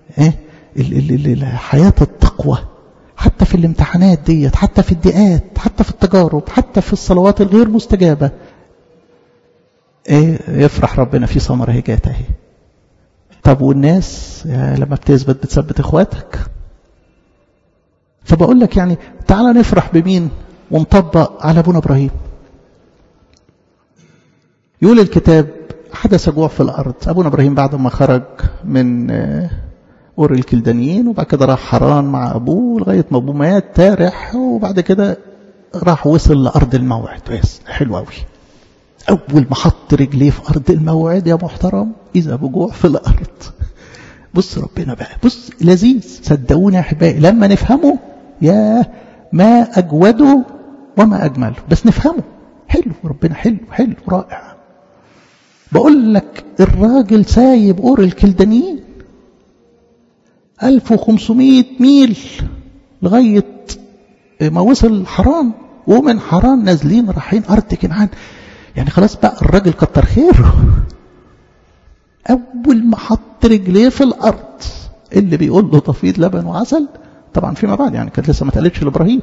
حياة التقوى حتى في الامتحانات ديت، حتى في الضيقات، حتى في التجارب، حتى في الصلوات الغير مستجابة. يفرح ربنا في ثمرة هي جات اهي. طب والناس لما بتثبت اخواتك. فبقول لك يعني تعالى نفرح بمين ونطبق على ابونا ابراهيم. يقول الكتاب حدث جوع في الارض. ابونا ابراهيم بعد ما خرج من اور الكلدانيين وبعد كده راح حران مع ابوه لغايه ما ابوه مات تارح، وبعد كده راح وصل لارض الموعد. بس حلو قوي. اول ما حط رجليه في ارض الموعد يا محترم اذا بجوع في الارض. بص ربنا بقى، بص لذيذ. صدقوني يا احبائي لما نفهمه يا ما اجوده وما اجمله، بس نفهمه. حلو ربنا، حلو حلو رائع. بقول لك الراجل سايب اور الكلدانيين 1500 ميل لغايه ما وصل حران، ومن حران نازلين رايحين ارض كنعان. يعني خلاص بقى الراجل كتر خيره. اول ما حط رجليه في الارض اللي بيقول له تفيض لبن وعسل، طبعا فيما بعد يعني كانت لسه ما اتقالتش لابراهيم،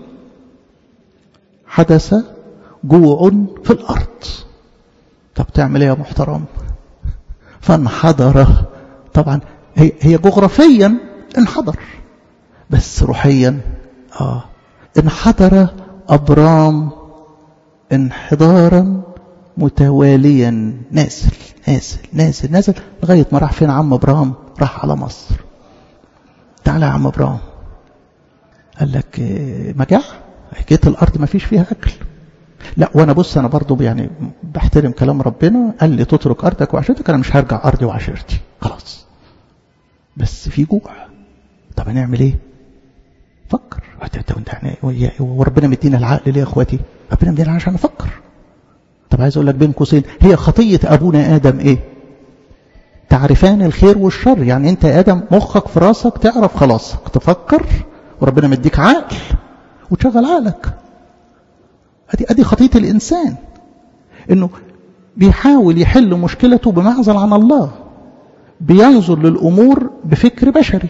حدث جوع في الارض. طب تعمل ايه يا محترم؟ فانحدر. طبعا هي جغرافيا انحدر، بس روحيا انحدر ابرام انحدارا متواليا، نازل نازل نازل نازل لغايه ما راح فين عم ابرام؟ راح على مصر. تعالى يا عم ابرام. قال لك مجاعة، جيت الارض ما فيش فيها اكل. لا وانا بص انا برضو يعني بحترم كلام ربنا، قال لي تترك ارضك وعشيرتك، انا مش هرجع ارضي وعشيرتي خلاص، بس في جوع. طب هنعمل ايه؟ فكر. وربنا مدينا العقل ليه يا اخواتي؟ ربنا مدينا عشان نفكر. طب عايز اقول لك بين قوسين، هي خطيه ابونا ادم ايه؟ تعرفان الخير والشر. يعني انت يا ادم مخك في راسك تعرف خلاصك تفكر، وربنا مديك عقل وتشغل عقلك. ادي خطيه الانسان، انه بيحاول يحل مشكلته بمعزل عن الله، بينظر للامور بفكر بشري.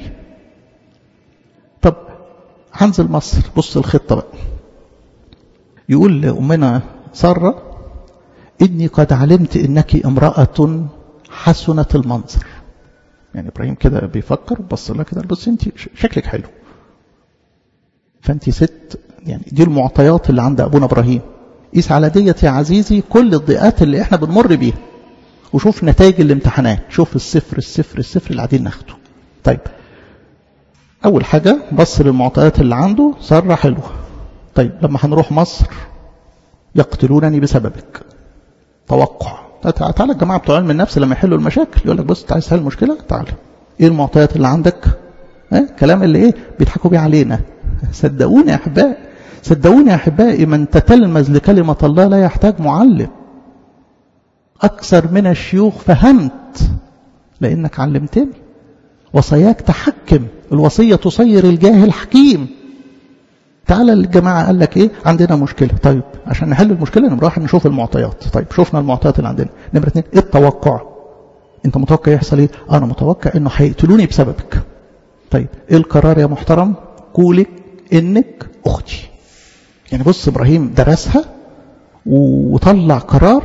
طب هنزل مصر، بص الخطه بقى. يقول لامنا ساره إني قد علمت إنك امرأة حسنة المنظر. يعني إبراهيم كده بيفكر، بص لها كده، بص أنت شكلك حلو، فأنت ست. يعني دي المعطيات اللي عند أبونا إبراهيم. قيس على ديت يا عزيزي كل الضيقات اللي إحنا بنمر بيها، وشوف نتائج الامتحانات، شوف الصفر اللي قاعدين ناخده. طيب أول حاجة بص للمعطيات اللي عنده، سارة حلوة. طيب لما هنروح مصر يقتلونني بسببك. توقع. تعالى الجماعة بتوع علم النفس لما يحلوا المشاكل يقول لك بص عايز تحل المشكلة تعالى، ايه المعطيات اللي عندك؟ كلام اللي ايه بيضحكوا بيه علينا. صدقوني يا احبائي، صدقوني يا احبائي، من تتلمذ لكلمة الله لا يحتاج معلم. اكثر من الشيوخ فهمت لانك علمتني. وصاياك تحكم، الوصية تصير الجاهل حكيم. تعالى الجماعة قال لك ايه؟ عندنا مشكلة. طيب عشان نحل المشكلة نروح نشوف المعطيات. طيب شوفنا المعطيات اللي عندنا. نمرة 2 ايه التوقع؟ انت متوقع يحصل ايه؟ انا متوقع انه هيقتلوني بسببك. طيب ايه القرار يا محترم؟ قولك انك اختي. يعني بص ابراهيم درسها وطلع قرار،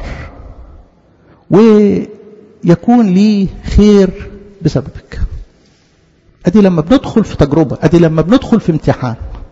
ويكون لي خير بسببك. ادي لما بندخل في تجربة، ادي لما بندخل في امتحان.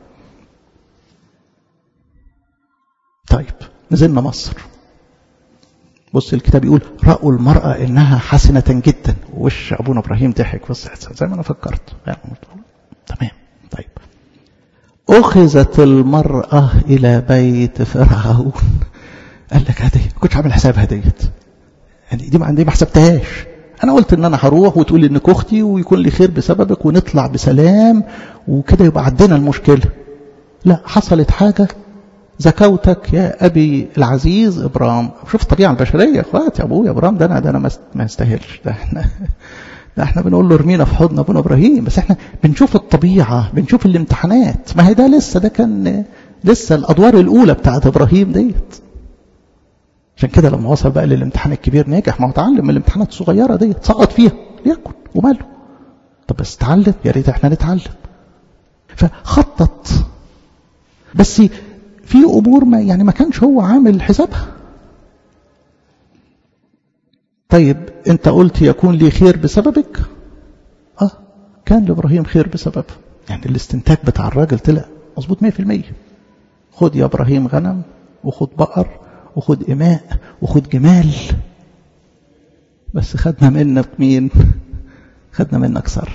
طيب نزلنا مصر، بص الكتاب يقول رأوا المرأة إنها حسنة جدا. وش أبونا إبراهيم ضحك، بص زي ما أنا فكرت. تمام. طيب أخذت المرأة إلى بيت فرعون. قال لك هدي ما كنتش عامل حساب هديت، يعني دي ما حسبتهاش. أنا قلت إن أنا هروح وتقول لي إنك أختي ويكون لي خير بسببك ونطلع بسلام وكده يبقى عدينا المشكلة. لا، حصلت حاجة. زكوتك يا أبي العزيز إبرام. شوف الطبيعة البشرية يا أخواتي، أبويا إبرام ده أنا ما يستاهلش. ده احنا بنقول له ارمينا في حضن أبونا إبراهيم، بس احنا بنشوف الطبيعة، بنشوف الامتحانات. ما هي ده لسه، ده كان لسه الأدوار الأولى بتاعت إبراهيم ديت. عشان كده لما وصل بقى للامتحان الكبير ناجح. ما هو اتعلم من الامتحانات الصغيرة ديت، سقط فيها ليكن وماله. طب بس اتعلم، يا ريت احنا نتعلم. فخطط، بس في أمور ما كانش هو عامل حسابها. طيب أنت قلت يكون لي خير بسببك. كان لإبراهيم خير بسببها. يعني الاستنتاج بتاع الراجل طلع مظبوط 100%. خد يا إبراهيم غنم، وخد بقر، وخد إماء، وخد جمال، بس خدنا منك مين؟ خدنا منك سر.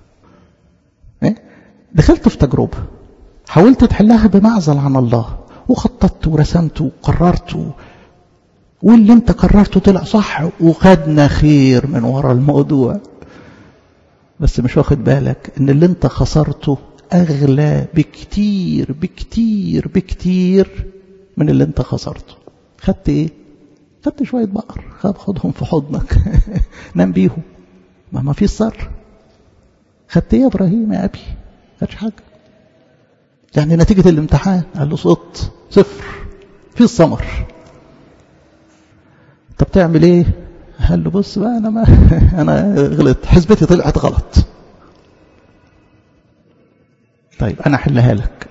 دخلت في تجربة، حاولت تحلها بمعزل عن الله، وخططت ورسمت وقررت، واللي انت قررته طلع صح، وخدنا خير من وراء الموضوع. بس مش واخد بالك ان اللي انت خسرته اغلى بكتير بكتير بكتير من اللي انت خسرته. خدت ايه؟ خدت شوية بقر، خدهم في حضنك نام بيهم، ما فيش سر. خدت ايه يا ابراهيم يا ابي؟ خدش حاجة. يعني نتيجة الامتحان قال له صوت 0 في الثمر. طب تعمل ايه؟ قال له بص بقى، انا غلط، حسبتي طلعت غلط. طيب انا احلها لك.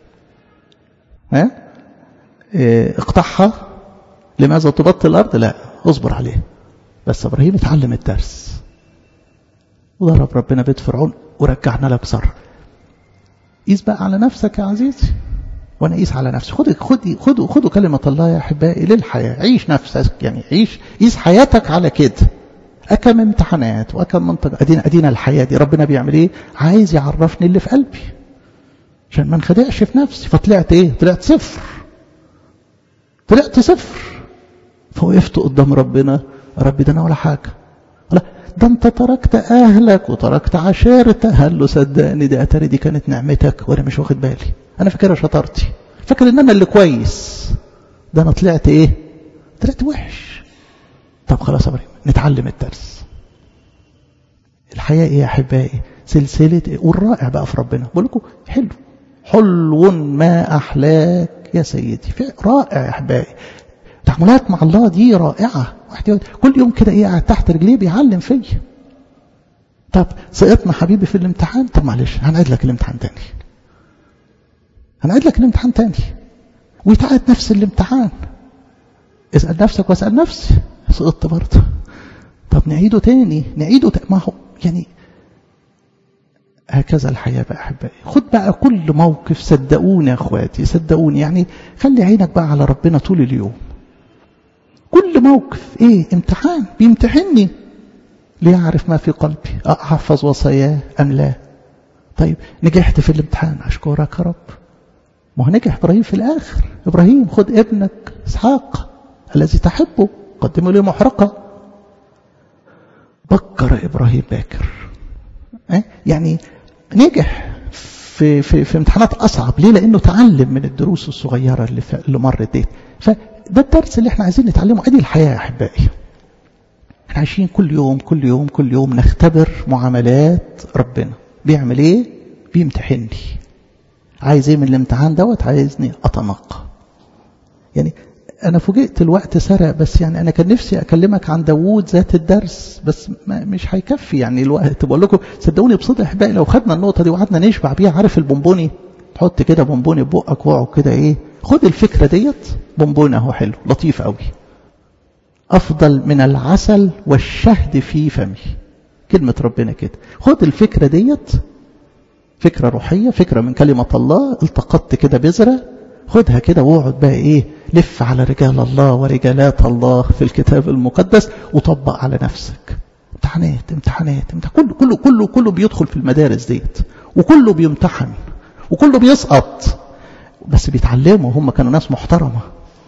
اقطعها. لماذا تبطل الارض؟ لا، اصبر عليه. بس ابراهيم اتعلم الدرس، وضرب ربنا بيت فرعون ورجعنا لك سر. قيس بقى على نفسك يا عزيزي، وانا قيس على نفسي. خدوا كلمة الله يا احبائي للحياة. عيش نفسك، يعني قيس حياتك على كده. أكم امتحانات وأكم منطقة. أدينا الحياة دي ربنا بيعمل إيه؟ عايز يعرفني اللي في قلبي عشان ما انخدعش في نفسي. فطلعت إيه؟ طلعت 0. طلعت 0. فوقفت قدام ربنا، ربي ده أنا ولا حاجة. لا، ده أنت تركت أهلك وتركت عشيرتك. قال له صدقني دي أتاري دي كانت نعمتك وأنا مش واخد بالي. أنا فاكرها شطارتي، فاكر إن أنا اللي كويس. ده أنا طلعت إيه؟ طلعت وحش. طب خلاص يا إبراهيم، نتعلم الدرس. الحياة إيه يا أحبائي؟ سلسلة إيه؟ والرائع بقى في ربنا، بقول لكم حلو ما أحلاك يا سيدي. رائع يا أحبائي. تعاملات مع الله دي رائعة. واحد كل يوم كده إيه قاعد تحت رجليه بيعلم فيا. طب سقطنا حبيبي في الامتحان، طب معلش هنعيد لك الامتحان تاني. ويتعاد نفس الامتحان. اسأل نفسك واسأل نفسي، سقطت برضه. طب نعيده تاني. ما هو يعني هكذا الحياة بقى أحبائي. خد بقى كل موقف، صدقوني يا أخواتي، صدقوني، يعني خلي عينك بقى على ربنا طول اليوم. كل موقف إيه؟ امتحان، بيمتحني ليعرف ما في قلبي، أحفظ وصاياه أم لا. طيب نجحت في الامتحان، أشكرك يا رب. ما هو نجح إبراهيم في الآخر. إبراهيم خد ابنك إسحاق الذي تحبه، قدمه لي محرقة. بكر إبراهيم باكر. يعني نجح في امتحانات أصعب. ليه؟ لأنه تعلم من الدروس الصغيرة اللي مرت دي. فده الدرس اللي احنا عايزين نتعلمه. ادي الحياة يا أحبائي. احنا عايشين كل يوم نختبر معاملات ربنا. بيعمل ايه؟ بيمتحني. عايز ايه من الامتحان دوت؟ عايزني أتنقى. يعني أنا فوجئت الوقت سرق، بس يعني أنا كان نفسي أكلمك عن داوود ذات الدرس، بس مش هيكفي يعني الوقت. بقول لكم صدقوني بصدق أحبائي، لو خدنا النقطة دي وقعدنا نشبع بيها. عارف البونبوني؟ تحط كده بونبوني ببقك وقعه كده إيه. خد الفكرة ديت، بونبوني أهو حلو لطيف قوي، أفضل من العسل والشهد في فمي. كلمة ربنا كده. خد الفكرة ديت، فكرة روحية، فكرة من كلمة الله. التقطت كده بذرة، خدها كده واقعد بقى ايه، لف على رجال الله ورجالات الله في الكتاب المقدس وطبق على نفسك. امتحانات. كله بيدخل في المدارس ديت، وكله بيمتحن، وكله بيسقط، بس بيتعلموا. هم كانوا ناس محترمة.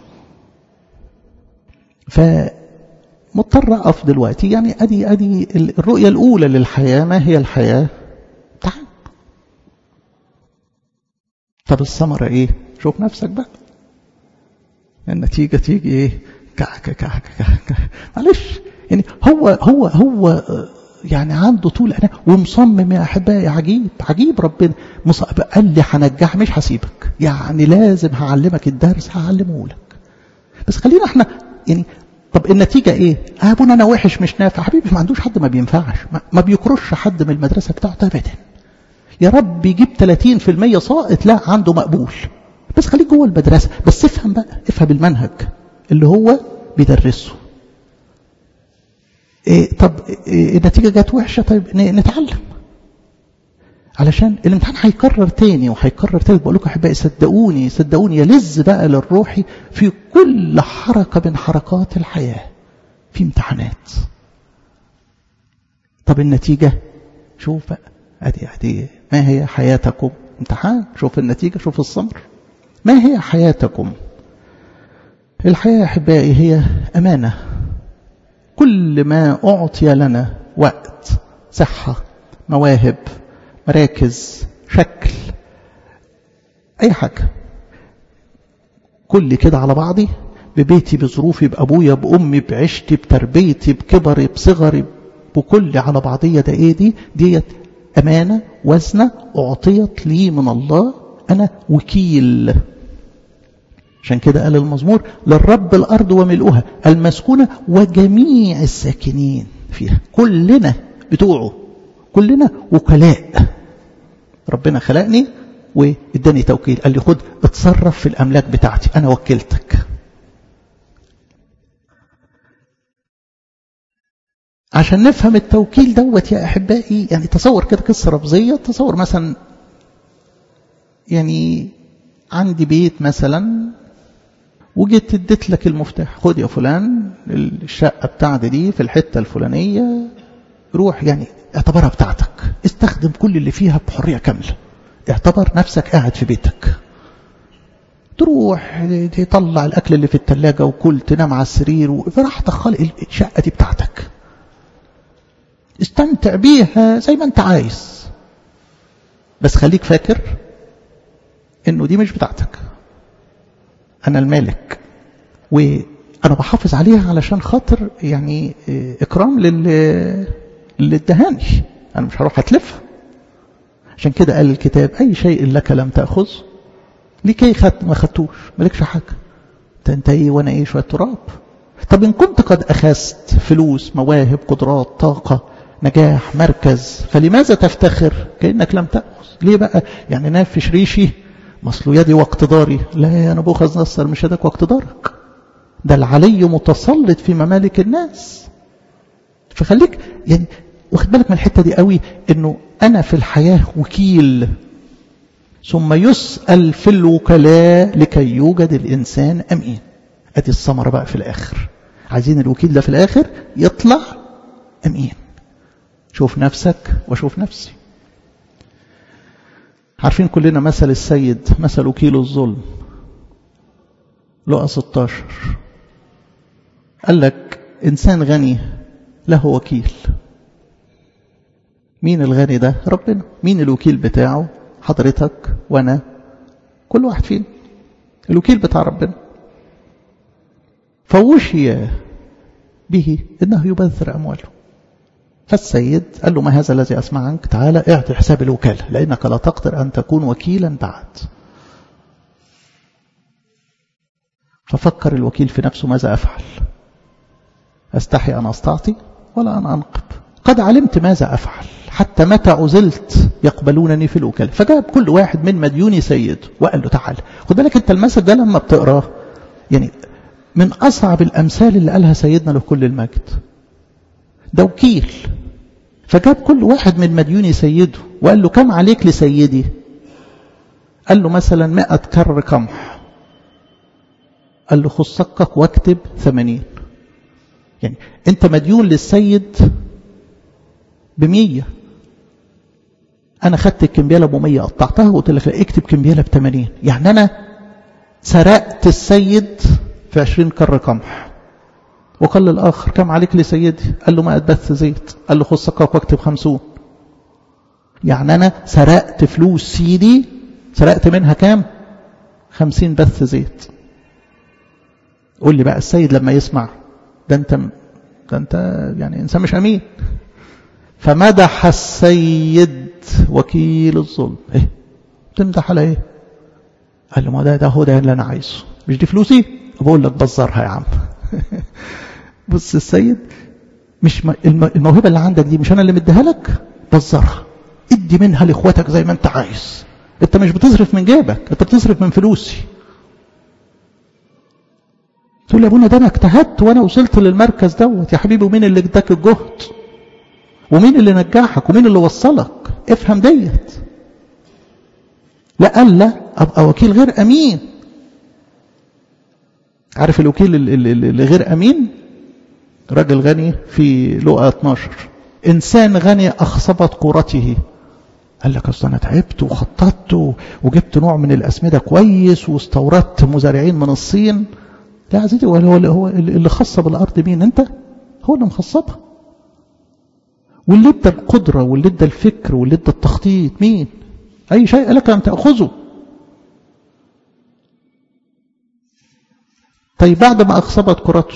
فمضطر أقف دلوقتي. يعني ادي الرؤية الأولى للحياة. ما هي الحياة؟ امتحان. طب الثمرة ايه؟ شوف نفسك بقى. النتيجة تيجي ايه؟ معلش. يعني هو يعني عنده طول أنا ومصمم يا أحبائي. عجيب ربنا. قال لي هنجح، مش هسيبك. يعني لازم هعلمك الدرس، هعلمه لك. بس خلينا احنا يعني. طب النتيجة ايه؟ ابونا انا وحش مش نافع. حبيبي ما عندوش حد ما بينفعش. ما بيكرش حد من المدرسة بتاعته ابدا. يا رب يجيب 30% ساقط، لا عنده مقبول. بس خليك جوه المدرسة. بس افهم المنهج اللي هو بيدرسه. طب النتيجة جات وحشة، طيب نتعلم. علشان الامتحان هيكرر تاني وهيكرر تالت. بقول لكم احبائي صدقوني صدقوني يلذ بقى للروحي في كل حركة من حركات الحياة في امتحانات. طب النتيجة شوف بقى، ادي ما هي حياتكم؟ امتحان. شوف النتيجة، شوف الثمر. ما هي حياتكم؟ الحياة يا احبائي هي امانة. كل ما اعطي لنا وقت، صحة، مواهب، مراكز، شكل، اي حاجة، كل كده على بعضي، ببيتي، بظروفي، بأبويا، بأمي، بعشتي، بتربيتي، بكبري، بصغري، بكل على بعضية، ده ايه؟ ديت أمانة وزنة أعطيت لي من الله، أنا وكيل. عشان كده قال المزمور: للرب الأرض وملؤها، المسكونة وجميع الساكنين فيها. كلنا بتوعه، كلنا وكلاء. ربنا خلقني واداني توكيل، قال لي خد اتصرف في الأملاك بتاعتي، أنا وكلتك. عشان نفهم التوكيل دوت يا أحبائي، يعني تصور كده قصة رمزية. تصور مثلا يعني عندي بيت مثلا، وجيت اديت لك المفتاح، خد يا فلان الشقة بتاعتي دي في الحتة الفلانية، روح يعني اعتبرها بتاعتك، استخدم كل اللي فيها بحرية كاملة، اعتبر نفسك قاعد في بيتك. تروح تطلع الأكل اللي في التلاجة وكل، تنام على السرير وفرحتك خالق. الشقة دي بتاعتك، استمتع بيها زي ما انت عايز، بس خليك فاكر انه دي مش بتاعتك، انا المالك، وانا بحافظ عليها علشان خاطر يعني اكرام اللي ادهاني، انا مش هروح اتلفها. عشان كده قال الكتاب: اي شيء لك لم تأخذ لكي ما خدتوش، مالكش حاجة، انت ايه وانا ايه، شوية تراب. طب ان كنت قد اخذت فلوس، مواهب، قدرات، طاقة، نجاح، مركز، فلماذا تفتخر كأنك لم تأخذ؟ ليه بقى يعني نافش ريشي مصل يدي واقتداري؟ لا يا نبوخذ نصر، مش يدك واقتدارك، ده العلي متسلط في ممالك الناس. فخليك يعني واخد بالك من الحتة دي قوي، انه انا في الحياة وكيل، ثم يسأل في الوكلاء لكي يوجد الانسان امين. ادي الثمرة بقى في الاخر، عايزين الوكيل ده في الاخر يطلع امين. شوف نفسك وشوف نفسي. عارفين كلنا مثل السيد، مثل وكيل الظلم، لقى 16. قال لك إنسان غني له وكيل. مين الغني ده؟ ربنا. مين الوكيل بتاعه؟ حضرتك وأنا، كل واحد فينا الوكيل بتاع ربنا. فوشي به إنه يبذر أمواله. فالسيد قال له: ما هذا الذي أسمع عنك؟ تعالى اعطي حساب الوكالة، لأنك لا تقدر أن تكون وكيلا بعد. ففكر الوكيل في نفسه: ماذا أفعل؟ أستحي أن أستعطي ولا أن أنقب؟ قد علمت ماذا أفعل، حتى متى عزلت يقبلونني في الوكالة. فجاب كل واحد من مديوني سيد وقال له: تعال. خد بالك أنت المثل ده لما بتقراه يعني من أصعب الأمثال اللي قالها سيدنا له كل المجد. ده وكيل، فجاب كل واحد من مديوني سيده وقال له: كم عليك لسيدي؟ قال له مثلا 100 كر قمح. قال له: خذ صكك واكتب 80. يعني انت مديون للسيد ب100، انا خدت الكمبياله ب100 قطعتها وقلت لك اكتب كمبياله ب80. يعني انا سرقت السيد في 20 كر قمح. وقال للآخر: كم عليك لسيدي؟ قال له: 100 بث زيت. قال له: خذ صكك واكتب 50. يعني أنا سرقت فلوس سيدي، سرقت منها كام؟ 50 بث زيت. قول لي بقى السيد لما يسمع ده انت يعني إنسان مش أمين. فمدح السيد وكيل الظلم. ايه تمدح على ايه؟ قال له: ما ده هو ده اللي أنا عايزه، مش دي فلوسي؟ بقول لك بزرها يا عم. بص السيد، مش الموهبة اللي عندك دي مش أنا اللي مديها لك، بزرها، ادي منها لإخواتك زي ما انت عايز. انت مش بتصرف من جيبك، انت بتصرف من فلوسي. تقول لي: يا ابونا ده انا اجتهدت وانا وصلت للمركز دوت. يا حبيبي، ومين اللي اداك الجهد؟ ومين اللي نجحك؟ ومين اللي وصلك؟ افهم ديت. لألا أبقى وكيل غير أمين. عارف الوكيل اللي غير أمين؟ راجل غني في لقا 12، إنسان غني أخصبت قرته. قال لك أصل أنا تعبت وخططت وجبت نوع من الأسمدة كويس واستوردت مزارعين من الصين. لا عزيزي، هو اللي خصب الأرض مين؟ أنت. هو اللي مخصبها. واللي ادى القدرة واللي ادى الفكر واللي ادى التخطيط مين؟ أي شيء لك أن تأخذه. طيب بعد ما أخصبت قرته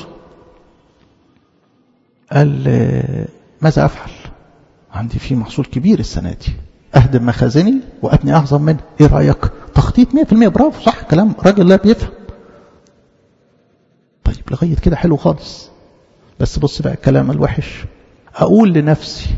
قال ماذا أفعل؟ عندي فيه محصول كبير السنة دي، أهدم مخازني وأبني أعظم منه. إيه رأيك؟ تخطيط 100%. برافو، صح كلام راجل لا بيفهم. طيب لغاية كده حلو خالص، بس بص بقى الكلام الوحش. أقول لنفسي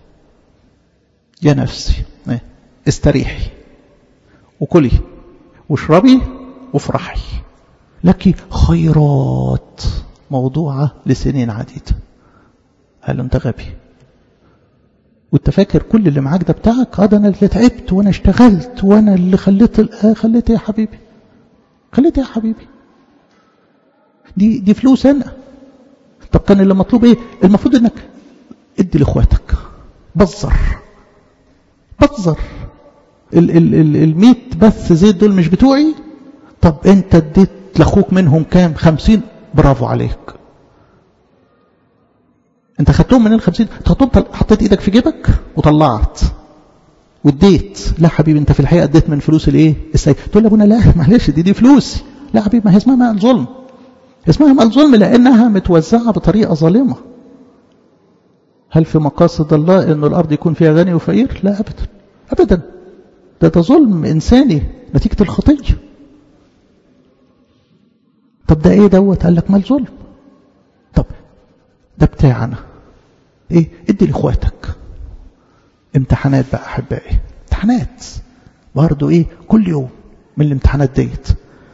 يا نفسي استريحي وكلي واشربي وافرحي، لك خيرات موضوعة لسنين عديدة. قال له انت غبي، وانت فاكر كل اللي معاك ده بتاعك؟ ده انا اللي تعبت وانا اشتغلت وانا اللي خليت يا حبيبي، خليت يا حبيبي، دي فلوس انا. طب كان اللي مطلوب ايه؟ المفروض انك ادي لاخواتك. بذر ال100 بث زيت دول مش بتوعي. طب انت اديت لاخوك منهم كام؟ 50. برافو عليك. انت خدتهم من ال50، تحطهم، حطيت ايدك في جيبك وطلعت واديت. لا حبيبي، انت في الحقيقه اديت من فلوس الايه؟ السيد. تقول لابونا لا معلش دي فلوسي. لا حبيبي، ما هي اسمها مال ظلم. اسمها مال ظلم لانها متوزعه بطريقه ظالمه. هل في مقاصد الله ان الارض يكون فيها غني وفقير؟ لا ابدا ابدا. ده ظلم انساني نتيجه الخطيه. طب ده ايه دوت؟ قال لك مال ظلم. طب ده بتاعنا ايه؟ ادي لاخواتك. امتحانات بقى احبائي، امتحانات برضه ايه؟ كل يوم من الامتحانات ديت.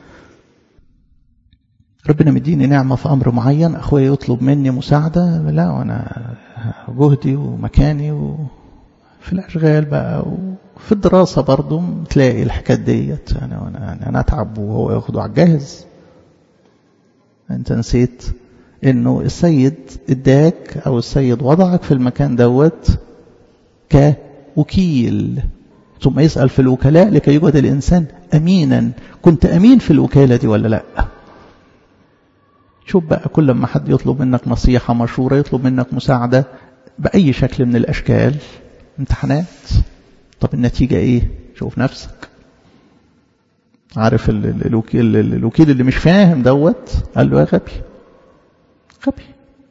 ربنا مديني نعمه في امر معين، اخويا يطلب مني مساعده، لا وانا جهدي ومكاني وفي الاشغال بقى وفي الدراسه برضه تلاقي الحكايه ديت. انا اتعب وهو ياخده على الجاهز. انت نسيت انه السيد اداك او السيد وضعك في المكان دوت كوكيل، ثم يسأل في الوكلاء لكي يوجد الانسان امينا. كنت امين في الوكالة دي ولا لا؟ شوف بقى، كل ما حد يطلب منك نصيحة، مشورة، يطلب منك مساعدة بأي شكل من الاشكال، امتحانات. طب النتيجة ايه؟ شوف نفسك. عارف الوكيل اللي مش فاهم دوت قال له يا غبي، غبي.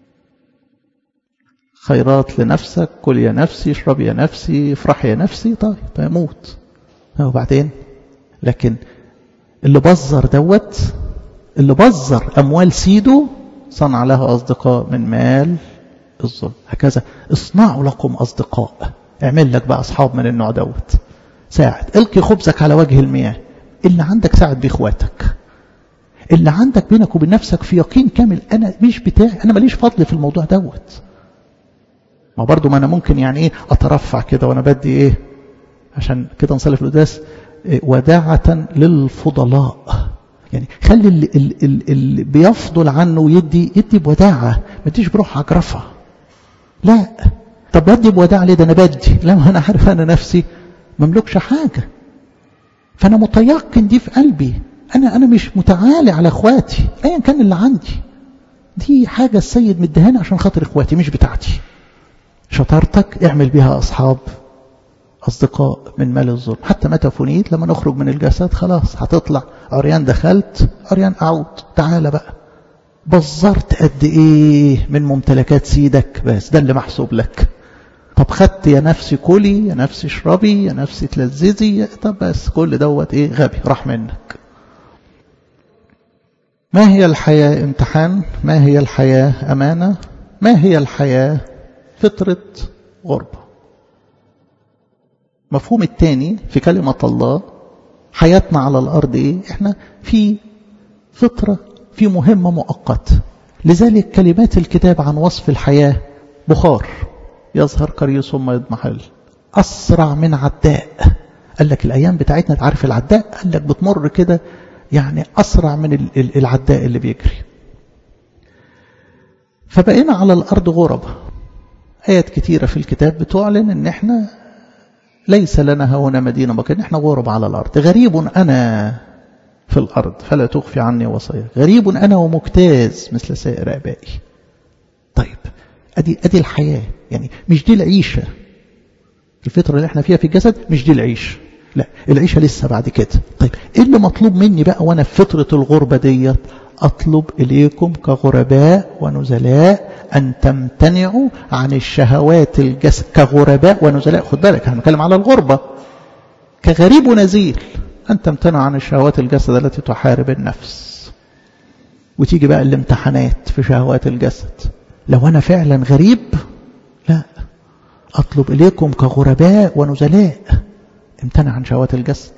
خيرات لنفسك، كل يا نفسي، اشرب يا نفسي، افرح يا نفسي. طيب يموت وبعدين. لكن اللي بذر دوت، اللي بذر اموال سيده، صنع له اصدقاء من مال الظلم. هكذا اصنعوا لكم اصدقاء. اعمل لك بقى اصحاب من النوع دوت. ساعد، القي خبزك على وجه المياه. اللي عندك ساعد بإخواتك. اللي عندك بينك وبين نفسك في يقين كامل، أنا مش بتاعي، أنا ماليش فضل في الموضوع دوت. ما برضو ما أنا ممكن يعني إيه أترفع كده وأنا بدي إيه، عشان كده نصلي في القداس وداعة للفضلاء. يعني خلي اللي بيفضل عنه يدي بوداعة، ما تيجي بروح عجرفة. لا، طب بدي بوداعة ليه؟ ده أنا بدي لما أنا عارف أنا نفسي مملكش حاجة، فأنا متيقن دي في قلبي. أنا مش متعالي على إخواتي أيا كان اللي عندي. دي حاجة السيد مدهاني عشان خاطر إخواتي، مش بتاعتي. شطارتك اعمل بها أصحاب، أصدقاء من مال الظلم. حتى متى فنيت، لما نخرج من الجسد خلاص هتطلع عريان دخلت عريان أعود. تعال بقى، بذرت قد إيه من ممتلكات سيدك، بس ده اللي محسوب لك. طب خدت يا نفسي كلي، يا نفسي اشربي، يا نفسي تلذذي، طب بس كل دوت ايه؟ غبي راح منك. ما هي الحياة؟ امتحان. ما هي الحياة؟ أمانة. ما هي الحياة؟ فطرة غربة. مفهوم الثاني في كلمة الله، حياتنا على الأرض ايه؟ احنا في فطرة، في مهمة مؤقتة. لذلك كلمات الكتاب عن وصف الحياة بخار يظهر قريب ثم يضمحل، أسرع من عداء. قال لك الأيام بتاعتنا تعرف العداء، قال لك بتمر كده يعني أسرع من العداء اللي بيجري. فبقينا على الأرض غربة. آيات كتيرة في الكتاب بتعلن إن إحنا ليس لنا هنا مدينة مكان، إحنا غرب على الأرض. غريب أنا في الأرض فلا تخفي عني وصاياك، غريب أنا ومجتاز مثل سائر آبائي. طيب أدي الحياة، يعني مش دي العيشة. الفترة اللي احنا فيها في الجسد مش دي العيشة، لا العيشة لسه بعد كده. طيب ايه اللي مطلوب مني بقى وانا في فترة الغربة ديت؟ اطلب اليكم كغرباء ونزلاء ان تمتنعوا عن الشهوات الجسد. كغرباء ونزلاء، خد بالك احنا بنتكلم على الغربة. كغريب ونزيل ان تمتنعوا عن الشهوات الجسد التي تحارب النفس. وتيجي بقى الامتحانات في شهوات الجسد. لو انا فعلا غريب، لا، أطلب إليكم كغرباء ونزلاء، امتنع عن شهوات الجسد.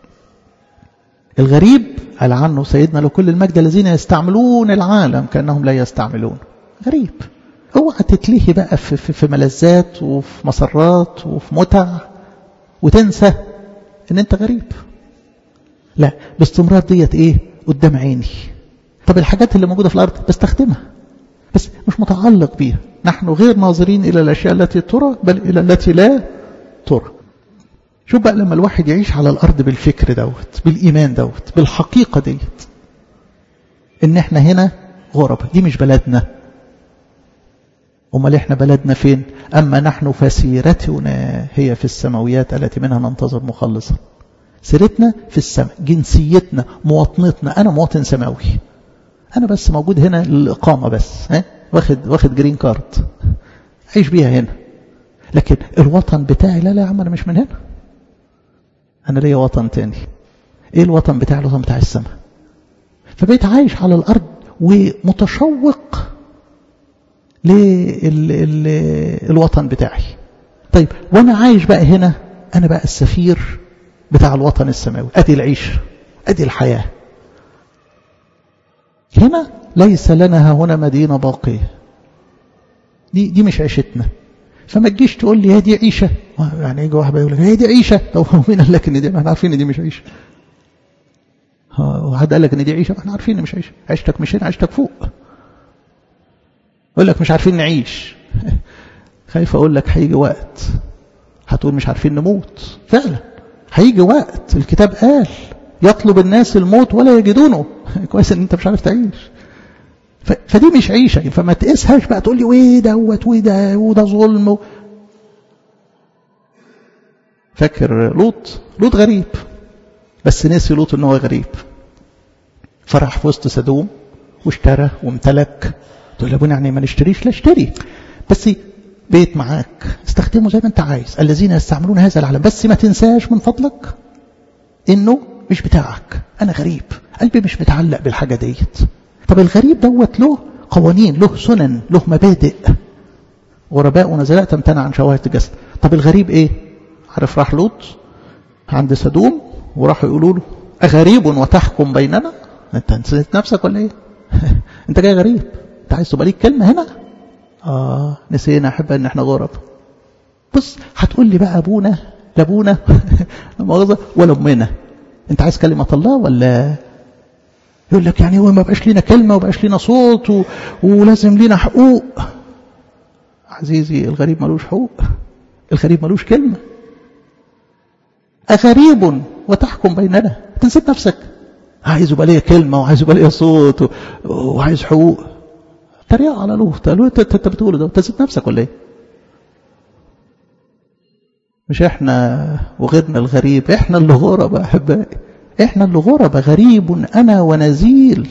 الغريب قال عنه سيدنا لكل المجد الذين يستعملون العالم كأنهم لا يستعملون. غريب. اوعى تتلهي بقى في ملذات وفي مسرات وفي متع وتنسى ان انت غريب. لا، باستمرار ديت ايه قدام عيني. طب الحاجات اللي موجودة في الأرض بستخدمها بس مش متعلق بيها. نحن غير ناظرين إلى الأشياء التي ترى بل إلى التي لا ترى. شوف بقى لما الواحد يعيش على الأرض بالفكر دوت، بالإيمان دوت، بالحقيقة ديت، إن إحنا هنا غربة، دي مش بلدنا. أمال إحنا بلدنا فين؟ أما نحن فسيرتنا هي في السماويات التي منها ننتظر مخلصا. سيرتنا في السماء، جنسيتنا، مواطنتنا. أنا مواطن سماوي، أنا بس موجود هنا للإقامة بس، واخد جرين كارد عيش بيها هنا. لكن الوطن بتاعي لا يا عم، أنا مش من هنا، أنا ليا وطن تاني. إيه الوطن بتاعي؟ الوطن بتاع السماء. فبقيت عايش على الأرض ومتشوق للوطن بتاعي. طيب وأنا عايش بقى هنا، أنا بقى السفير بتاع الوطن السماوي. أدي العيش، أدي الحياة. هنا ليس لنا هنا مدينة باقية. دي مش عيشتنا. فما تجيش تقول لي هي دي عيشة. يعني يجي واحد يقول لك هي دي عيشة. طب مين قال لك ان دي؟ احنا عارفين ان دي مش عيشة. واحد قال لك ان دي عيشة، احنا عارفين ان مش عيشة. عيشتك مش هنا، عيشتك فوق. يقول لك مش عارفين نعيش. خايف اقول لك هيجي وقت هتقول مش عارفين نموت. فعلا هيجي وقت الكتاب قال يطلب الناس الموت ولا يجدونه. كويس ان انت مش عارف تعيش. فدي مش عيشة. فما تقيسهاش بقى تقول لي ويه دوت وده ظلم. فاكر لوط غريب، بس نسي لوط ان هو غريب. فرح في وسط سدوم واشترى وامتلك. تقول لي ابونا يعني ما نشتريش؟ لا اشتري، بس بيت معاك استخدمه زي ما انت عايز. الذين يستعملون هذا العالم. بس ما تنساش من فضلك انه مش بتاعك. انا غريب، قلبي مش متعلق بالحاجة ديت. طب الغريب دوت له قوانين، له سنن، له مبادئ. غرباء ونزلاء تمتنع عن شهوات الجسد. طب الغريب ايه؟ عارف راح لوط عند سدوم وراحوا يقولوا له أغريب وتحكم بيننا؟ انت نسيت نفسك ولا ايه؟ انت جاي غريب، انت عايز تبقى ليك كلمة هنا؟ نسينا احب ان احنا غرب. بص هتقول لي بقى ابونا لابونا ولا امنا، انت عايز كلمة الله ولا؟ يقول لك يعني هو ما بقاش لنا كلمة وبقاش لنا صوت ولازم لنا حقوق. عزيزي الغريب ملوش حقوق، الغريب ملوش كلمة. أغريب وتحكم بيننا. تنسيت نفسك، عايز يبقى ليا كلمة وعايز يبقى ليا صوت وعايز حقوق. تريق على لوط. انت بتقوله ده تنسيت نفسك ولا ايه؟ مش احنا وغيرنا الغريب، احنا اللي غرب احبائي. احنا اللي غرب. غريب انا ونزيل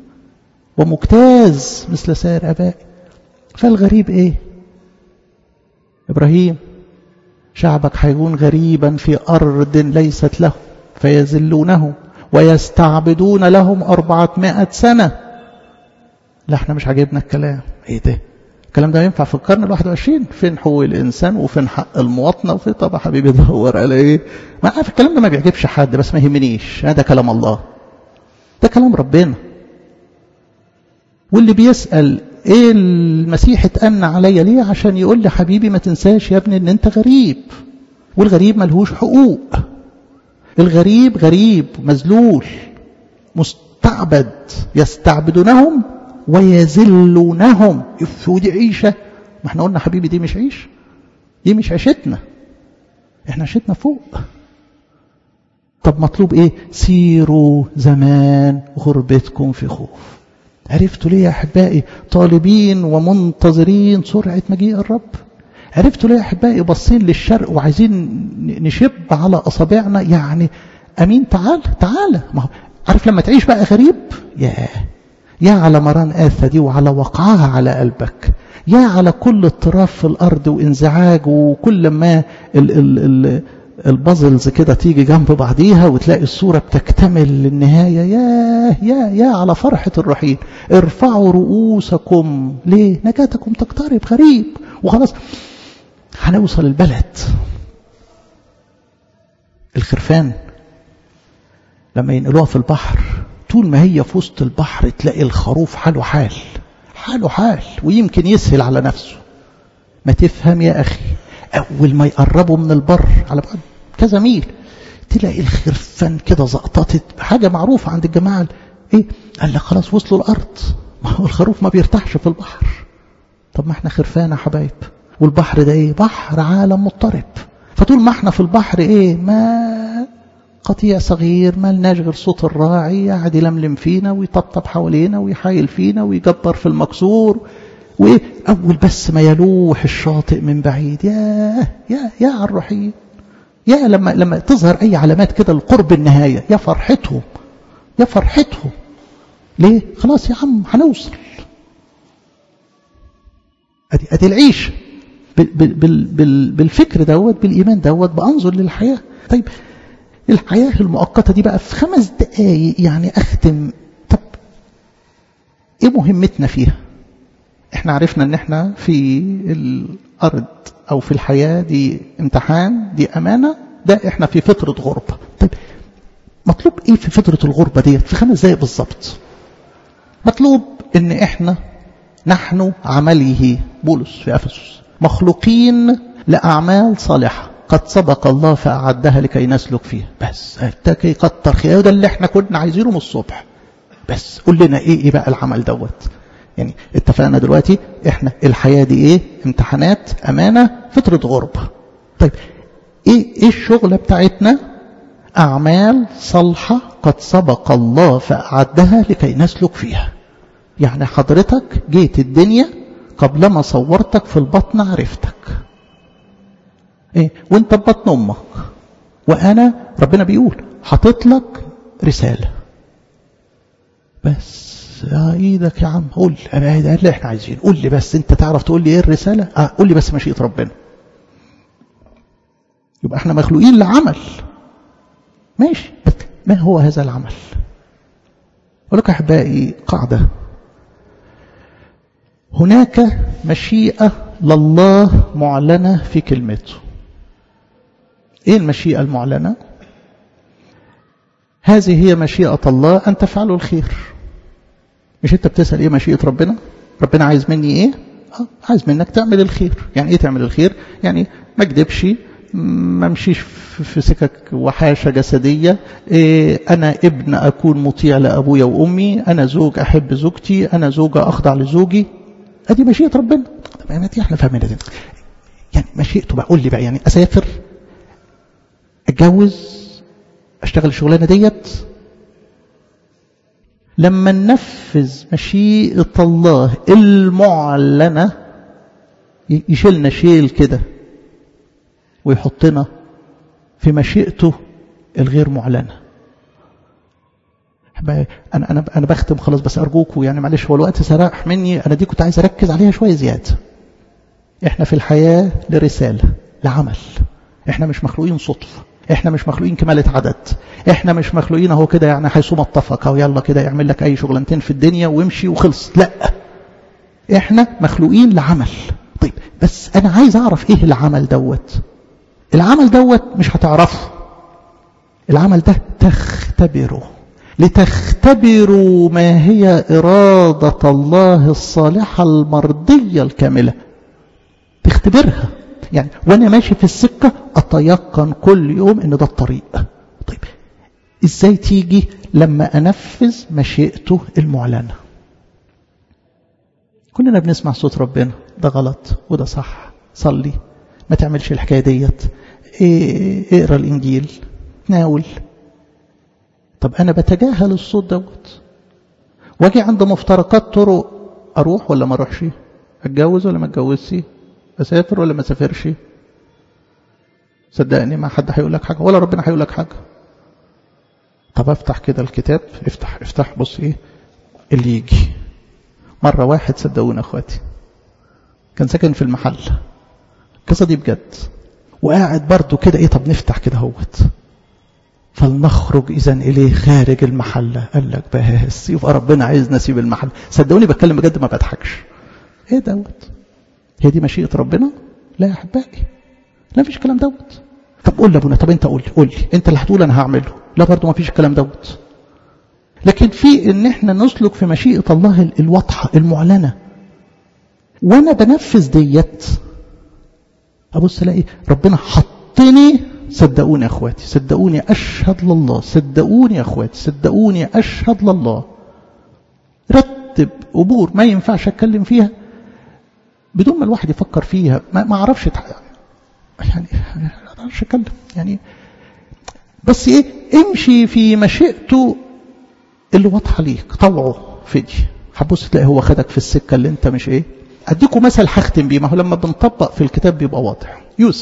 ومجتاز مثل سائر ابائي. فالغريب ايه؟ ابراهيم شعبك هيكون غريبا في ارض ليست له فيذلونه ويستعبدون لهم 400 سنة. لا احنا مش عاجبنا الكلام. ايه ده؟ الكلام ده ينفع في القرن 21؟ فين حقوق الانسان وفين حق المواطنه وفين؟ طب حبيبي دور على ايه؟ ما عارف الكلام ده ما بيعجبش حد، بس ما يهمنيش. هذا كلام الله، ده كلام ربنا. واللي بيسأل ايه المسيح اتأنى عليا ليه؟ عشان يقول لي حبيبي ما تنساش يا ابني ان انت غريب، والغريب ملهوش حقوق. الغريب غريب مذلول مستعبد، يستعبدونهم ويذلونهم. ودي عيشة، ما احنا قلنا حبيبي دي مش عيش، دي مش عيشتنا، احنا عيشتنا فوق. طب مطلوب ايه؟ سيروا زمان غربتكم في خوف. عرفتوا ليه يا احبائي طالبين ومنتظرين سرعة مجيء الرب؟ عرفتوا ليه يا احبائي باصين للشرق وعايزين نشب على اصابعنا؟ يعني امين تعال تعال. ما هو عارف لما تعيش بقى غريب، يا على مران آثة دي وعلى وقعها على قلبك، يا على كل اضطراب في الارض وانزعاج، وكل ما البازلز كده تيجي جنب بعضيها وتلاقي الصورة بتكتمل للنهاية. يا على فرحة الرحيل. ارفعوا رؤوسكم، ليه؟ نجاتكم تقترب. غريب وخلاص هنوصل البلد. الخرفان لما ينقلوها في البحر، طول ما هي في وسط البحر تلاقي الخروف حاله حال ويمكن يسهل على نفسه. ما تفهم يا أخي، أول ما يقربوا من البر على بعد كذا ميل تلاقي الخرفان كده زقطتت. حاجة معروفة عند الجماعة. إيه؟ قال لك خلاص وصلوا الأرض. ما هو الخروف ما بيرتاحش في البحر. طب ما احنا خرفان يا حبايب، والبحر ده إيه؟ بحر عالم مضطرب. فطول ما احنا في البحر إيه؟ ما قطيع صغير، ما لناش غير صوت الراعي قاعد يلملم فينا ويطبطب حوالينا ويحايل فينا ويجبر في المكسور. وإيه؟ أول بس ما يلوح الشاطئ من بعيد، يا على الرحيل. يا لما تظهر أي علامات كده لقرب النهاية، يا فرحتهم. ليه؟ خلاص يا عم هنوصل. أدي العيش بالفكر دوت، بالإيمان دوت، بأنظر للحياة. طيب الحياة المؤقتة دي بقى في 5 دقايق يعني أختم. طب إيه مهمتنا فيها؟ احنا عرفنا ان احنا في الارض او في الحياة دي امتحان، دي امانة، ده احنا في فترة غربة. طيب مطلوب ايه في فترة الغربة دي؟ في 5 دقايق بالظبط مطلوب ان احنا نحن عمله، بولس في افسس، مخلوقين لاعمال صالحة قد سبق الله فاعدها لكي نسلك فيها. بس اتكي كتر خير، ده اللي احنا كنا عايزينه من الصبح. بس قول لنا ايه بقى العمل دوت؟ يعني اتفقنا دلوقتي احنا الحياة دي ايه؟ امتحانات، امانة، فترة غربة. طيب ايه الشغلة بتاعتنا؟ اعمال صالحة قد سبق الله فاعدها لكي نسلك فيها. يعني حضرتك جيت الدنيا قبل ما صورتك في البطن عرفتك. ايه؟ وانت ببطن امك، وانا ربنا بيقول حاطط لك رسالة. بس ايدك يا عم، قول لي اللي احنا عايزين. قول لي بس، انت تعرف تقول لي ايه الرسالة؟ قول لي بس مشيئة ربنا. يبقى احنا مخلوقين لعمل، ماشي، بس ما هو هذا العمل؟ اقول لك احبائي قاعدة: هناك مشيئة لله معلنة في كلمته. ايه المشيئة المعلنة؟ هذه هي مشيئة الله أن تفعلوا الخير. مش انت بتسأل ايه مشيئة ربنا؟ ربنا عايز مني ايه؟ عايز منك تعمل الخير. يعني ايه تعمل الخير؟ يعني ما اكذبش، ما امشيش في سكك وحاشة جسدية، انا ابن اكون مطيع لابويا وامي، انا زوج احب زوجتي، انا زوجة اخضع لزوجي. ادي مشيئة ربنا. طب يعني احنا فاهمين ده. يعني مشيئته بقى، قول لي بقى، يعني اسافر، اتجوز، اشتغل الشغلانة ديت. لما ننفذ مشيئة الله المعلنة يشيلنا شيل كده ويحطنا في مشيئته الغير معلنة. أنا بختم خلاص، بس أرجوكوا يعني معلش، هو الوقت سرح مني. أنا دي كنت عايز أركز عليها شوية زيادة. إحنا في الحياة لرسالة، لعمل. إحنا مش مخلوقين صدفة، إحنا مش مخلوقين كمالة عدد، إحنا مش مخلوقين أهو كده يعني حيثما اتفق أو يلا كده يعمل لك أي شغلانتين في الدنيا ويمشي وخلص. لا، إحنا مخلوقين لعمل. طيب بس أنا عايز أعرف إيه العمل دوت. العمل دوت مش هتعرفه. العمل ده تختبره، لتختبروا ما هي إرادة الله الصالحة المرضية الكاملة. تختبرها يعني، وانا ماشي في السكة اتيقن كل يوم ان ده الطريق. طيب ازاي تيجي؟ لما انفذ مشيئته المعلنة. كلنا بنسمع صوت ربنا، ده غلط وده صح، صلي، ما تعملش الحكاية ديت، اقرأ الانجيل، تناول. طب انا بتجاهل الصوت دوت، واجي عند مفترقات طرق اروح ولا ما اروحش؟ اتجوز ولا ما اتجوزش؟ اسافر ولا ما اسافرش؟ صدقني ما حد هيقول لك حاجه، ولا ربنا هيقول لك حاجه. طب افتح كده الكتاب، افتح بص ايه اللي يجي. مره واحد، صدقوني اخواتي، كان ساكن في المحل، القصه دي بجد، وقاعد برضه كده ايه، طب نفتح كده هوت، فلنخرج إذا إليه خارج المحلة. قال لك بس يبقى ربنا عايز نسيب المحل. صدقوني بتكلم بجد ما بضحكش. ايه دوت؟ هي دي مشيئة ربنا؟ لا يا أحبائي، لا مفيش كلام دوت. طب قول لابونا، طب انت قول لي انت اللي هتقول انا هعمله. لا برضه مفيش الكلام دوت. لكن في ان احنا نسلك في مشيئة الله الواضحة المعلنة، وانا بنفذ ديت ابص الاقي ربنا حطني. صدقوني يا اخواتي، صدقوني اشهد لله، صدقوني يا اخواتي، صدقوني اشهد لله، رتب امور ما ينفعش اتكلم فيها بدون ما الواحد يفكر فيها. ما اعرفش يعني ما اعرفش اتكلم يعني، بس ايه، امشي في مشيئته اللي واضحه ليك، طوعه في دي. هتبص تلاقي هو خدك في السكه اللي انت مش ايه. اديكم مثل هختم بيه، ما هو لما بنطبق في الكتاب بيبقى واضح.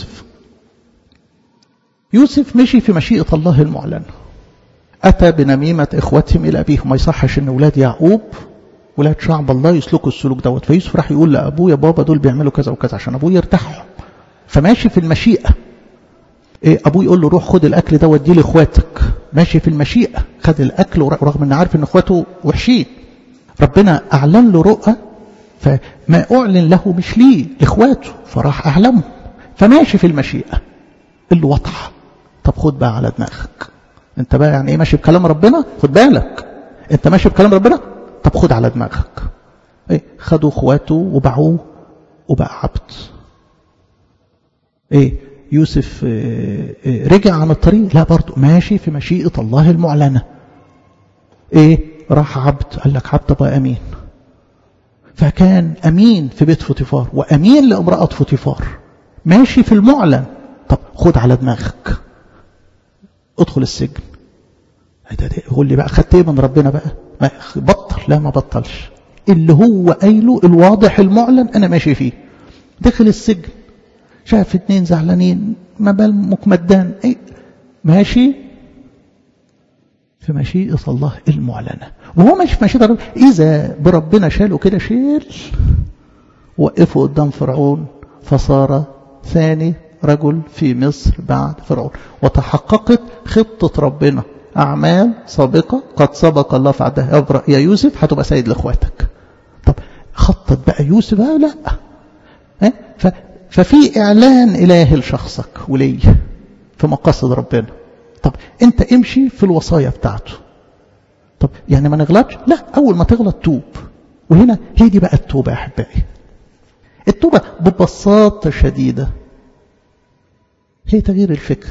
يوسف مشي في مشيئة الله المعلنة، أتى بنميمة إخوتهم إلى أبيهم. ما يصحش إن أولاد يعقوب ولاد شعب الله يسلكوا السلوك دوت. فيوسف راح يقول لأبوه يا بابا دول بيعملوا كذا وكذا عشان أبوه يرتاحهم. فماشي في المشيئة. أبوه يقول له روح خد الأكل دوت دي لإخواتك، ماشي في المشيئة، خد الأكل رغم إن عارف إن إخواته وحشين. ربنا أعلن له رؤى، فما أعلن له مش ليه، لإخواته، فراح أعلمه. فماشي في المشيئة اللي واضحة. طب خد بقى على دماغك انت بقى، يعني ايه ماشي بكلام ربنا؟ خد بالك انت ماشي بكلام ربنا، طب خد على دماغك. ايه، خدوا اخواته وباعوه وبقى عبد. ايه، يوسف رجع عن الطريق؟ لا برضه ماشي في مشيئة الله المعلنة. ايه، راح عبد، قال لك عبد بقى امين، فكان امين في بيت فوتيفار وامين لامرأة فوتيفار، ماشي في المعلن. طب خد على دماغك، ادخل السجن. قول لي بقى خدت ايه من ربنا بقى؟ ما بطل. لا ما بطلش، اللي هو قايله الواضح المعلن انا ماشي فيه. دخل السجن، شاف 2 زعلانين، ما بال مكمدان، ايه، ماشي في مشيئة الله المعلنة. وهو ماشي في مشيئة ربنا. اذا بربنا شاله كده شيل، وقفه قدام فرعون فصار ثاني رجل في مصر بعد فرعون. وتحققت خطة ربنا، أعمال سابقة قد سبق الله فعلها. ابرأ يا يوسف هتبقى سيد لإخواتك. طب خطط بقى يوسف؟ لا. ففي إعلان إله لشخصك ولي في مقاصد ربنا. طب أنت امشي في الوصايا بتاعته. طب يعني ما نغلطش؟ لا، أول ما تغلط توب. وهنا هي دي بقى التوبة يا أحبائي. التوبة ببساطة شديدة هي تغيير الفكر.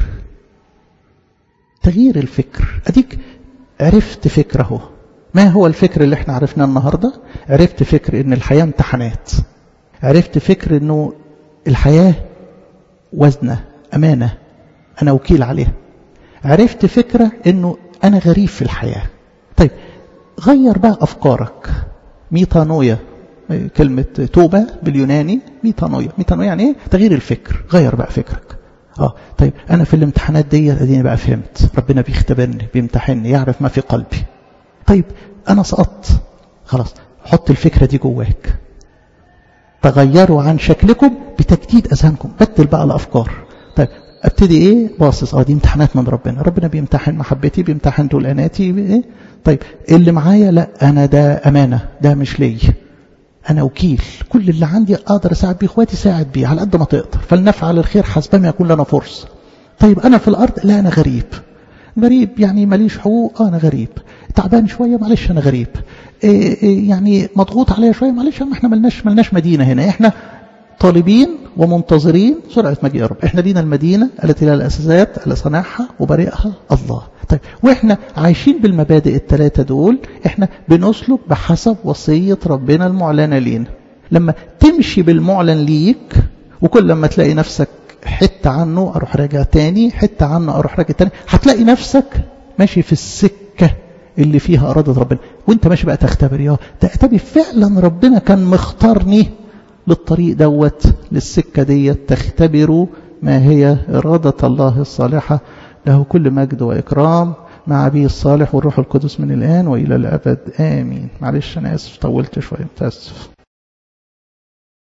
تغيير الفكر. أديك عرفت فكره. ما هو الفكر اللي احنا عرفناه النهاردة؟ عرفت فكر ان الحياة امتحانات، عرفت فكر انه الحياة وزنة، أمانة، أنا وكيل عليها. عرفت فكرة انه أنا غريب في الحياة. طيب غير بقى أفكارك. ميتانويا، كلمة توبة باليوناني ميتانويا. ميتانويا يعني ايه؟ تغيير الفكر. غير بقى فكرك. طيب أنا في الامتحانات دي أديني بقى فهمت، ربنا بيختبرني بيمتحني يعرف ما في قلبي. طيب أنا سقطت، خلاص حط الفكرة دي جواك. تغيروا عن شكلكم بتجديد أذهانكم. بدل بقى الأفكار. طيب ابتدي ايه؟ باصص دي امتحانات من ربنا بيمتحن محبتي، بيمتحن دولاناتي ايه؟ طيب اللي معايا لا، أنا ده أمانة، ده مش لي، أنا وكيل، كل اللي عندي أقدر أساعد بيه إخواتي ساعد بيه على قد ما تقدر، فلنفعل الخير حسب ما يكون لنا فرصة. طيب أنا في الأرض لا، أنا غريب يعني ماليش حقوق، أنا غريب، تعبان شوية معلش أنا غريب، يعني مضغوط عليا شوية معلش، احنا ملناش مدينة هنا، احنا طالبين ومنتظرين سرعة مجيء رب. احنا لينا المدينة التي لها الأساسات اللي صنعها وبارئها الله. طيب واحنا عايشين بالمبادئ الثلاثة دول، احنا بنسلك بحسب وصية ربنا المعلنة لينا. لما تمشي بالمعلن ليك، وكل لما تلاقي نفسك حتة عنه أروح راجع تاني، حتة عنه أروح راجع تاني، هتلاقي نفسك ماشي في السكة اللي فيها إرادة ربنا. وانت ماشي بقى تختبر، يا تختبر فعلا ربنا كان مختارني للطريق دوت، للسكة ديت. تختبروا ما هي إرادة الله الصالحة، له كل مجد وإكرام مع أبيه الصالح والروح القدس من الآن وإلى الأبد آمين. معلش أنا آسف طولت شوية، متأسف.